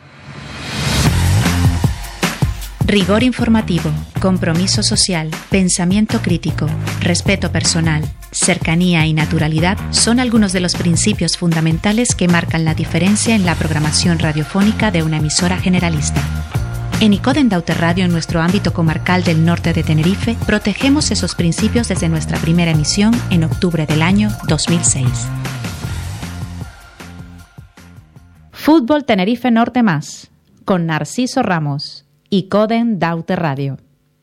Rigor informativo, compromiso social, pensamiento crítico, respeto personal, cercanía y naturalidad son algunos de los principios fundamentales que marcan la diferencia en la programación radiofónica de una emisora generalista. En ICODEN Daute Radio, en nuestro ámbito comarcal del norte de Tenerife, protegemos esos principios desde nuestra primera emisión en octubre del año 2006. Fútbol Tenerife Norte Más, con Narciso Ramos. ICODEN Daute Radio.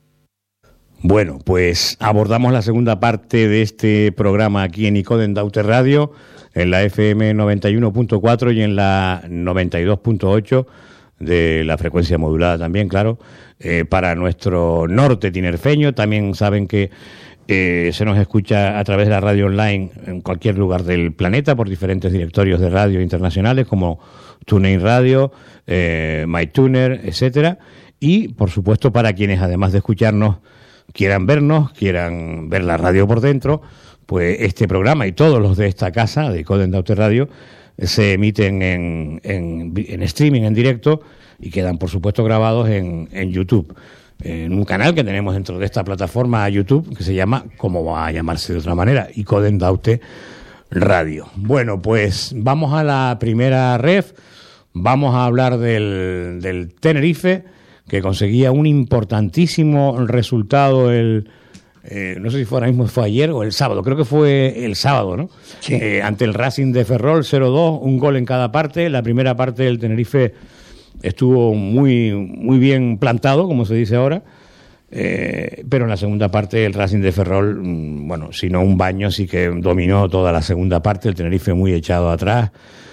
Bueno, pues abordamos la segunda parte de este programa aquí en ICODEN Daute Radio, en la FM 91.4 y en la 92.8 de la frecuencia modulada también, claro, para nuestro norte tinerfeño. También saben que se nos escucha a través de la radio online en cualquier lugar del planeta por diferentes directorios de radio internacionales como TuneIn Radio, MyTuner, etcétera. Y, por supuesto, para quienes, además de escucharnos, quieran vernos, quieran ver la radio por dentro, pues este programa y todos los de esta casa, de ICODEN Daute Radio, se emiten en streaming, en directo, y quedan, por supuesto, grabados en YouTube, en un canal que tenemos dentro de esta plataforma YouTube, que se llama, ¿cómo va a llamarse de otra manera? ICODEN Daute Radio. Bueno, pues vamos a la primera ref, vamos a hablar del Tenerife, que conseguía un importantísimo resultado no sé si fue ahora mismo, fue ayer o el sábado, creo que fue el sábado, ¿no? Sí. Ante el Racing de Ferrol, 0-2, un gol en cada parte. La primera parte del Tenerife estuvo muy, muy bien plantado, como se dice ahora, pero en la segunda parte el Racing de Ferrol, bueno, si no un baño, sí que dominó toda la segunda parte, el Tenerife muy echado atrás,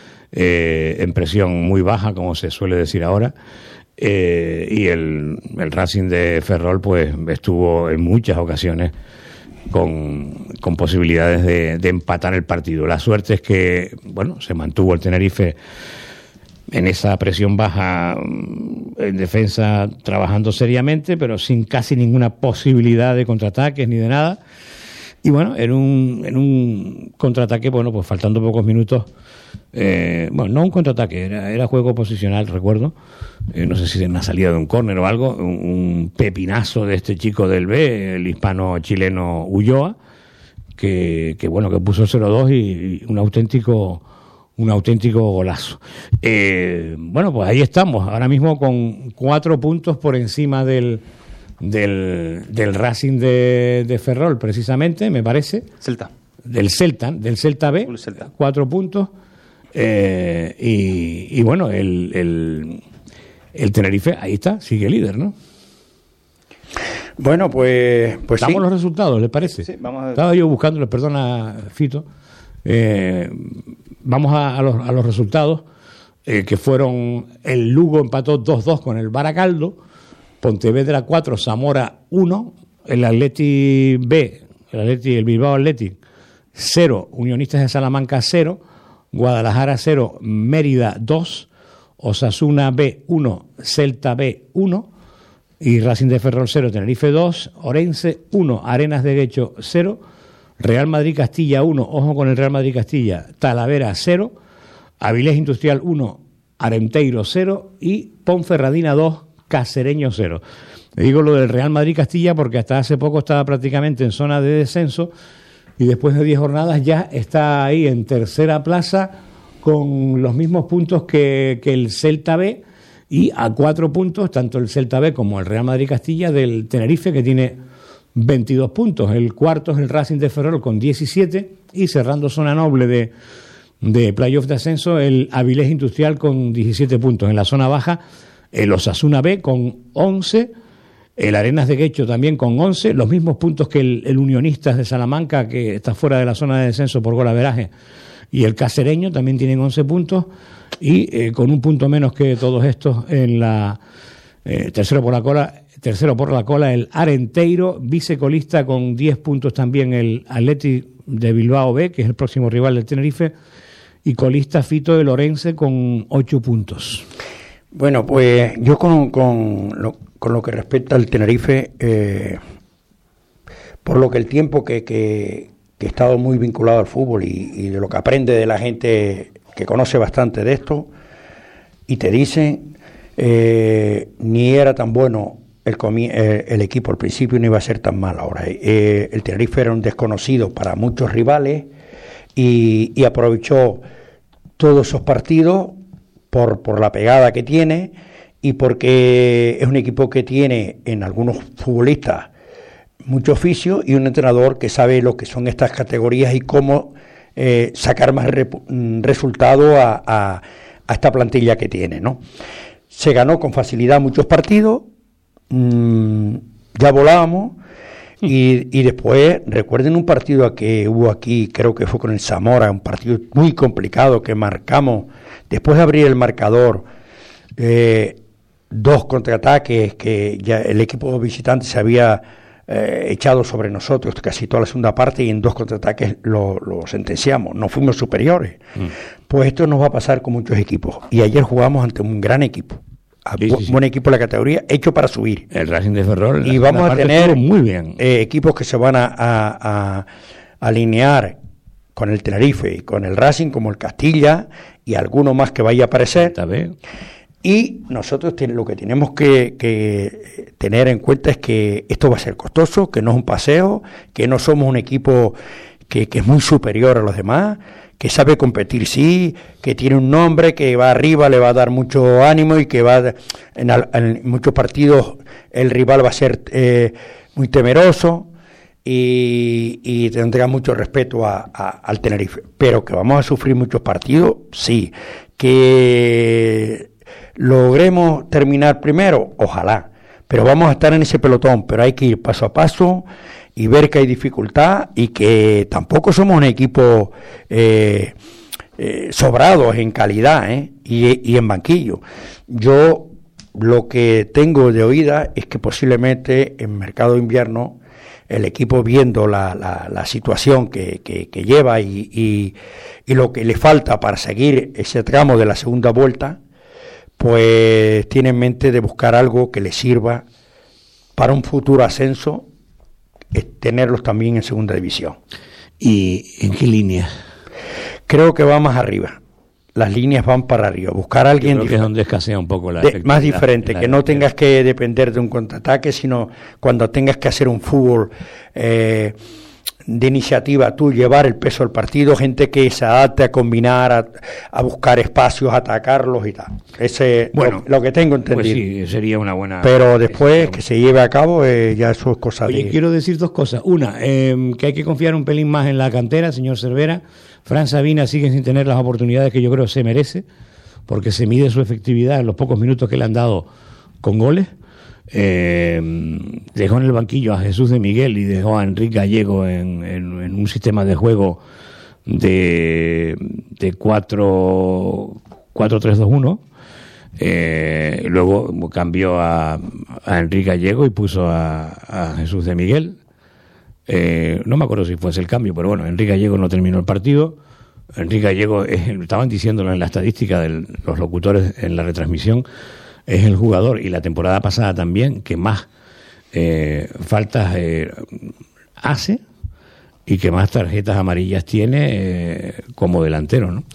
en presión muy baja, como se suele decir ahora. Y el Racing de Ferrol pues estuvo en muchas ocasiones con posibilidades de empatar el partido. La suerte es que, bueno, se mantuvo el Tenerife en esa presión baja en defensa, trabajando seriamente, pero sin casi ninguna posibilidad de contraataques ni de nada. Y bueno, en un contraataque, bueno, pues faltando pocos minutos, bueno, no un contraataque, era juego posicional, recuerdo, no sé si era una salida de un córner o algo, un pepinazo de este chico del B, el hispano-chileno Ulloa, que bueno, que puso 0-2 y un auténtico golazo. Bueno, pues ahí estamos, ahora mismo con 4 puntos por encima del Racing de Ferrol, precisamente, me parece. Del Celta B, 4 puntos. Y bueno, el Tenerife, ahí está, sigue líder, ¿no? Bueno, pues damos sí. los resultados, ¿les parece? Sí, vamos a... Estaba yo buscándolos, perdona, Fito. Vamos a los resultados, que fueron: el Lugo empató 2-2 con el Baracaldo, Pontevedra 4, Zamora 1, el Bilbao Athletic 0, Unionistas de Salamanca 0, Guadalajara 0, Mérida 2, Osasuna B 1, Celta B 1 y Racing de Ferrol 0, Tenerife 2, Orense 1, Arenas de Guecho 0, Real Madrid Castilla 1, ojo con el Real Madrid Castilla, Talavera 0, Avilés Industrial 1, Arenteiro 0 y Ponferradina 2, Cacereño 0. Le digo lo del Real Madrid Castilla porque hasta hace poco estaba prácticamente en zona de descenso y después de 10 jornadas ya está ahí en tercera plaza con los mismos puntos que el Celta B, y a 4 puntos tanto el Celta B como el Real Madrid Castilla del Tenerife, que tiene 22 puntos. El cuarto es el Racing de Ferrol con 17 y cerrando zona noble de playoff de ascenso el Avilés Industrial con 17 puntos. En la zona baja el Osasuna B con 11, el Arenas de Guecho también con 11, los mismos puntos que el Unionistas de Salamanca, que está fuera de la zona de descenso por golaveraje, y el Cacereño también tienen 11 puntos y con un punto menos que todos estos en la tercero por la cola el Arenteiro, vicecolista con 10 puntos también el Athletic de Bilbao B, que es el próximo rival del Tenerife, y colista Fito de Lorense con 8 puntos. Bueno, pues yo con lo que respecta al Tenerife, por lo que el tiempo que he estado muy vinculado al fútbol y de lo que aprende de la gente que conoce bastante de esto, y te dicen, ni era tan bueno el equipo al principio, ni iba a ser tan mal ahora. El Tenerife era un desconocido para muchos rivales y aprovechó todos esos partidos por la pegada que tiene y porque es un equipo que tiene en algunos futbolistas mucho oficio y un entrenador que sabe lo que son estas categorías y cómo sacar más resultado a esta plantilla que tiene, ¿no? Se ganó con facilidad muchos partidos, ya volábamos y después recuerden un partido que hubo aquí, creo que fue con el Zamora, un partido muy complicado que marcamos después de abrir el marcador, 2 contraataques que ya el equipo visitante se había echado sobre nosotros casi toda la segunda parte y en 2 contraataques lo sentenciamos, no fuimos superiores. Pues esto nos va a pasar con muchos equipos y ayer jugamos ante un gran equipo, buen equipo de la categoría, hecho para subir, el Racing de Ferrol, y vamos a tener muy bien. Equipos que se van a alinear con el Tenerife y con el Racing, como el Castilla y alguno más que vaya a aparecer. Y nosotros lo que tenemos que tener en cuenta es que esto va a ser costoso, que no es un paseo, que no somos un equipo que es muy superior a los demás, que sabe competir, sí, que tiene un nombre, que va arriba, le va a dar mucho ánimo y que en muchos partidos el rival va a ser muy temeroso y tendrá mucho respeto al Tenerife. Pero que vamos a sufrir muchos partidos, sí. Que logremos terminar primero, ojalá, pero vamos a estar en ese pelotón, pero hay que ir paso a paso y ver que hay dificultad y que tampoco somos un equipo sobrados en calidad y en banquillo. Yo lo que tengo de oída es que posiblemente en mercado de invierno el equipo, viendo la situación que lleva y lo que le falta para seguir ese tramo de la segunda vuelta, pues tiene en mente de buscar algo que le sirva para un futuro ascenso, tenerlos también en segunda división. ¿Y en qué línea? Creo que va más arriba. Las líneas van para arriba. Buscar a alguien que es donde escasea un poco más diferente, que no tengas que depender de un contraataque, sino cuando tengas que hacer un fútbol de iniciativa, tú llevar el peso del partido, gente que se adapte a combinar, a buscar espacios, a atacarlos y tal. Ese, bueno, lo que tengo entendido. Pues sí, sería una buena. Pero después que se lleve a cabo, ya eso es cosa de. Oye, quiero decir 2 cosas. Una, que hay que confiar un pelín más en la cantera, señor Cervera. Fran Sabina sigue sin tener las oportunidades que yo creo se merece, porque se mide su efectividad en los pocos minutos que le han dado con goles. Dejó en el banquillo a Jesús de Miguel y dejó a Enrique Gallego en un sistema de juego de 4-3-2-1. Luego cambió a Enrique Gallego y puso a Jesús de Miguel. No me acuerdo si fuese el cambio, pero bueno, Enrique Gallego no terminó el partido. Enrique Gallego, estaban diciéndolo en la estadística de los locutores en la retransmisión, es el jugador, y la temporada pasada también, que más faltas hace y que más tarjetas amarillas tiene como delantero, ¿no?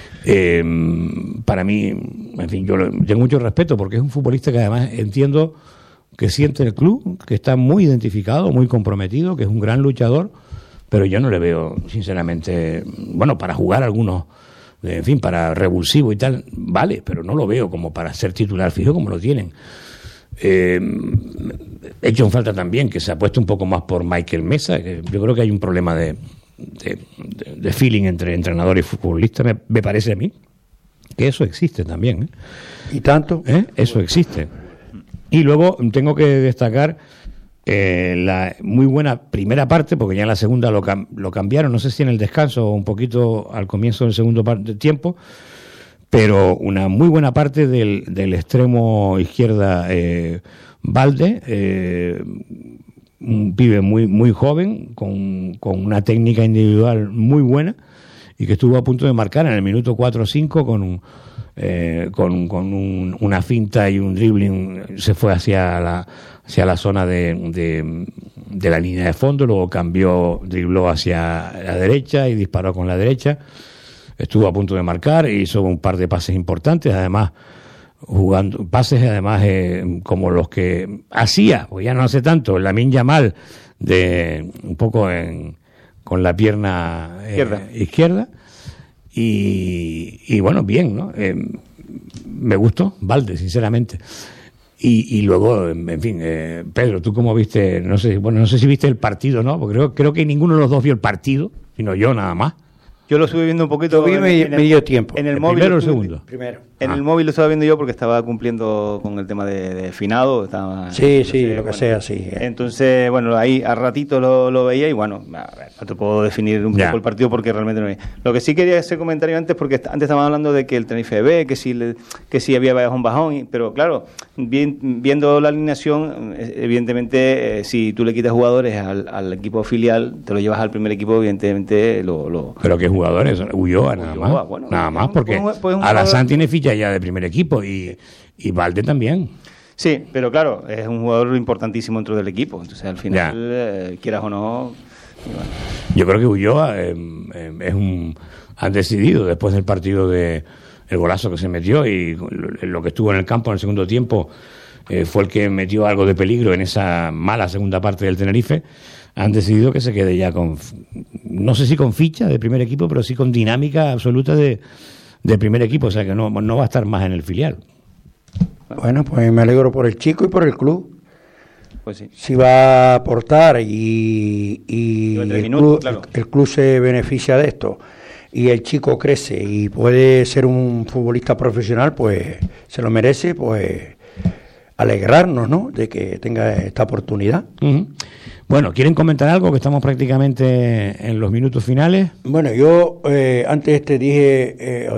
Para mí, en fin, yo tengo mucho respeto porque es un futbolista que además entiendo que siente el club, que está muy identificado, muy comprometido, que es un gran luchador, pero yo no le veo, sinceramente, bueno, para jugar algunos, en fin, para revulsivo y tal, vale, pero no lo veo como para ser titular fijo como lo tienen. He hecho en falta también que se ha puesto un poco más por Michael Mesa, que yo creo que hay un problema de feeling entre entrenador y futbolista, me parece a mí, que eso existe también, ¿eh? ¿Y tanto? Eso existe. Y luego tengo que destacar la muy buena primera parte, porque ya en la segunda lo cambiaron, no sé si en el descanso o un poquito al comienzo del segundo tiempo, pero una muy buena parte del extremo izquierda, Balde, un pibe muy joven, con una técnica individual muy buena, y que estuvo a punto de marcar en el minuto 4 o 5 con una finta y un dribbling. Se fue hacia la zona de la línea de fondo, luego dribló hacia la derecha y disparó con la derecha. Estuvo a punto de marcar, hizo un par de pases importantes, además jugando pases como los que hacía, pues ya no hace tanto, Lamine Yamal, de un poco con la pierna izquierda. Y bueno, bien, ¿no? Me gustó Balde, sinceramente. Y luego, en fin, Pedro, ¿tú cómo viste? No sé si viste el partido, ¿no? Porque creo que ninguno de los dos vio el partido, sino yo nada más. Yo lo estuve viendo un poquito. Medio tiempo. En el móvil. ¿Primero o el segundo? Primero. En el móvil lo estaba viendo yo porque estaba cumpliendo con el tema de finado. Sí, lo que sea, sí. Entonces, bueno, ahí a ratito lo veía y bueno, a ver, no te puedo definir un poco el partido porque realmente no es. Lo que sí quería hacer comentario antes, porque antes estábamos hablando de que el Tenerife B, que si había bajón, pero claro, viendo la alineación, evidentemente, si tú le quitas jugadores al equipo filial, te lo llevas al primer equipo, evidentemente Pero ¿qué jugadores? Ulloa, nada más, porque Alassane tiene ficha ya de primer equipo y Balde también. Sí, pero claro, es un jugador importantísimo dentro del equipo, entonces al final, quieras o no... Bueno. Yo creo que Ulloa han decidido, después del partido el golazo que se metió y lo que estuvo en el campo en el segundo tiempo, fue el que metió algo de peligro en esa mala segunda parte del Tenerife. Han decidido que se quede ya no sé si con ficha de primer equipo, pero sí con dinámica absoluta de primer equipo, o sea que no va a estar más en el filial. Bueno, pues me alegro por el chico y por el club. Pues sí. Si va a aportar y el club se beneficia de esto y el chico crece y puede ser un futbolista profesional, pues se lo merece, pues alegrarnos, ¿no?, de que tenga esta oportunidad. Uh-huh. Bueno, ¿quieren comentar algo? Que estamos prácticamente en los minutos finales. Bueno, yo antes te dije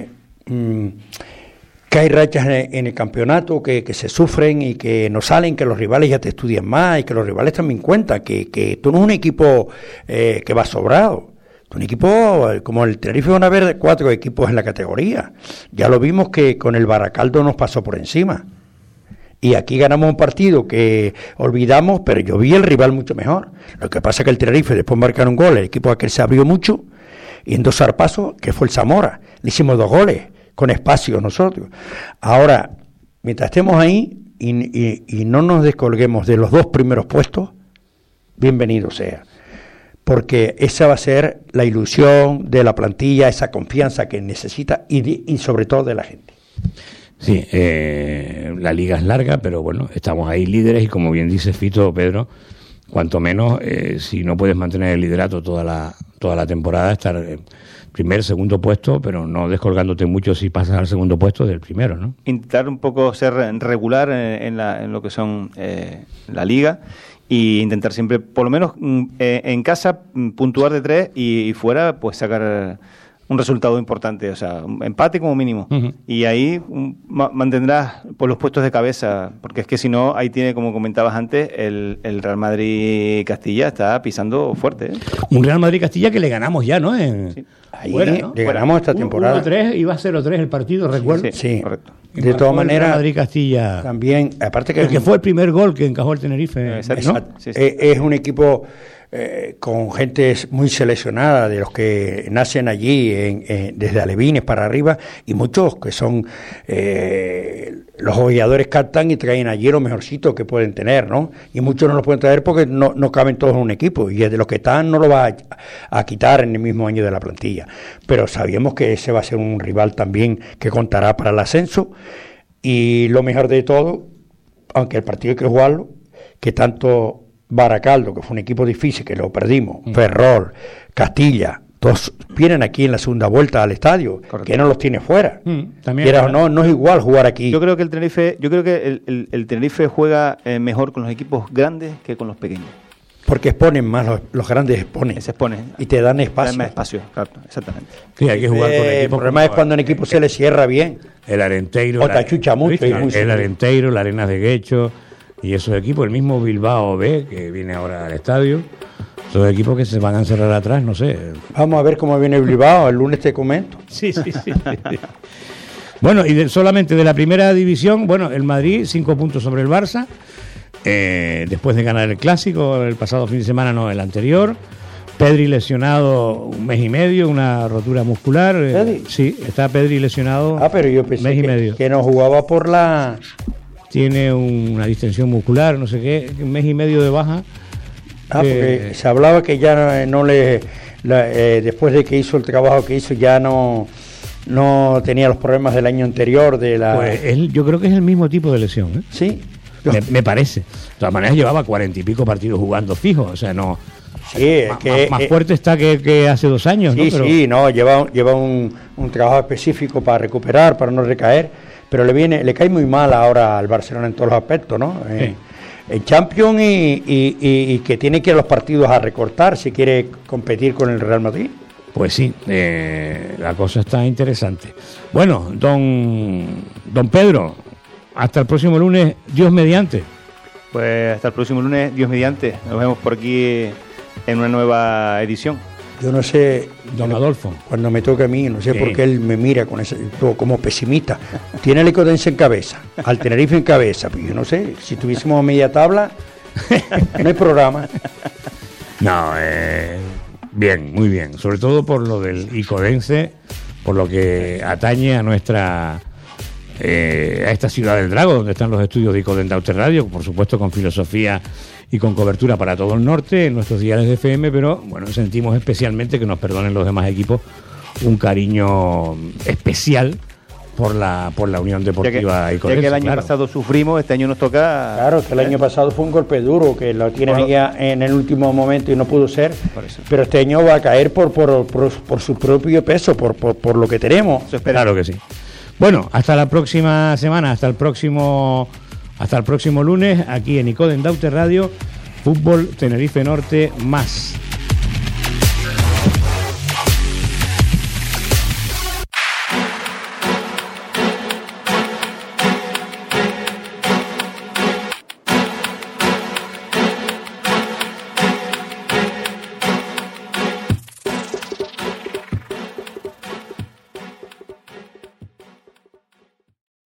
que hay rachas en el campeonato que se sufren y que no salen, que los rivales ya te estudian más y que los rivales también cuentan, que tú no es un equipo que va sobrado. Un equipo como el Tenerife, van a haber 4 equipos en la categoría. Ya lo vimos que con el Baracaldo nos pasó por encima. Y aquí ganamos un partido que olvidamos, pero yo vi el rival mucho mejor. Lo que pasa es que el Tenerife después marcaron un gol, el equipo aquel se abrió mucho, y en 2 zarpazos, que fue el Zamora, le hicimos 2 goles, con espacio nosotros. Ahora, mientras estemos ahí y no nos descolguemos de los 2 primeros puestos, bienvenido sea. Porque esa va a ser la ilusión de la plantilla, esa confianza que necesita y sobre todo de la gente. Sí, la liga es larga, pero bueno, estamos ahí líderes y como bien dice Fito, Pedro, cuanto menos, si no puedes mantener el liderato toda la temporada, estar primer, segundo puesto, pero no descolgándote mucho si pasas al segundo puesto del primero, ¿no? Intentar un poco ser regular en lo que son la liga, y intentar siempre, por lo menos en casa, puntuar de 3 y fuera, pues sacar un resultado importante, o sea, un empate como mínimo. Y ahí mantendrás pues los puestos de cabeza, porque es que si no, ahí tiene, como comentabas antes, el Real Madrid-Castilla está pisando fuerte, ¿eh? Un Real Madrid-Castilla que le ganamos ya, ¿no? Sí. Ahí ¿no? Le ganamos esta temporada. 1-3, iba 0-3 el partido, recuerdo. Sí, correcto. De todas maneras, Madrid-Castilla también, aparte que... El que fue el primer gol que encajó el Tenerife, ¿no? Exacto. Es un equipo con gente muy seleccionada, de los que nacen allí, desde alevines para arriba, y muchos que son... los jugadores captan y traen allí lo mejorcito que pueden tener, ¿no? Y muchos no los pueden traer porque no caben todos en un equipo, y de los que están no lo va a quitar en el mismo año de la plantilla. Pero sabíamos que ese va a ser un rival también que contará para el ascenso, y lo mejor de todo, aunque el partido hay que jugarlo, que tanto Baracaldo, que fue un equipo difícil, que lo perdimos, Ferrol, Castilla, todos vienen aquí en la segunda vuelta al estadio, que no los tiene fuera. También o no es igual jugar aquí. Yo creo que el Tenerife juega mejor con los equipos grandes que con los pequeños. Porque exponen más, los grandes exponen. Se exponen. Y te dan espacio. Te dan más espacio, claro, exactamente. Sí, hay que jugar con equipos. El problema es cuando un equipo se le cierra bien. El Arenteiro. O te achucha mucho. El Arenteiro, la Arenas de Guecho y esos equipos. El mismo Bilbao B, que viene ahora al estadio. Esos equipos que se van a encerrar atrás, no sé. Vamos a ver cómo viene Bilbao. El lunes te comento. Sí. Bueno, y solamente de la primera división, bueno, el Madrid, 5 puntos sobre el Barça. Después de ganar el Clásico el pasado fin de semana, no el anterior. Pedri lesionado 1 mes y medio, una rotura muscular. Sí, está Pedri lesionado. Pero yo pensé mes y medio. Que no jugaba por la... Tiene una distensión muscular, no sé qué, 1 mes y medio de baja. Porque se hablaba que ya no le... después de que hizo el trabajo que hizo, ya no tenía los problemas del año anterior de la... Pues yo creo que es el mismo tipo de lesión, ¿eh? Sí. Me parece. De todas maneras llevaba 40 y pico partidos jugando fijos, o sea, no... Sí, más fuerte está que hace 2 años, sí, ¿no? Pero... lleva un trabajo específico para recuperar, para no recaer, pero le cae muy mal ahora al Barcelona en todos los aspectos, ¿no? En Champions y que tiene que ir a los partidos a recortar si quiere competir con el Real Madrid. Pues sí, la cosa está interesante. Bueno, don Pedro, hasta el próximo lunes, Dios mediante. Pues hasta el próximo lunes, Dios mediante. Nos vemos por aquí en una nueva edición. Yo no sé, don Adolfo, cuando me toca a mí, no sé por qué él me mira con ese, como pesimista. Tiene el Licodense en cabeza, al Tenerife en cabeza, pues yo no sé, si tuviésemos a media tabla, no hay programa. No, bien, muy bien, sobre todo por lo del Icodense, por lo que atañe a nuestra... a esta ciudad del Drago, donde están los estudios de Icoden Dauter Radio, por supuesto con filosofía y con cobertura para todo el norte en nuestros diales de FM, pero bueno, sentimos especialmente, que nos perdonen los demás equipos, un cariño especial por la Unión Deportiva Icodense. Ya que el año pasado sufrimos, este año nos toca... Claro, que el año pasado fue un golpe duro, que lo tiene ya en el último momento y no pudo ser, pero este año va a caer por su propio peso, por lo que tenemos. Claro que sí. Bueno, hasta la próxima semana, hasta el próximo lunes, aquí en Icoden Dauter Radio, Fútbol Tenerife Norte más.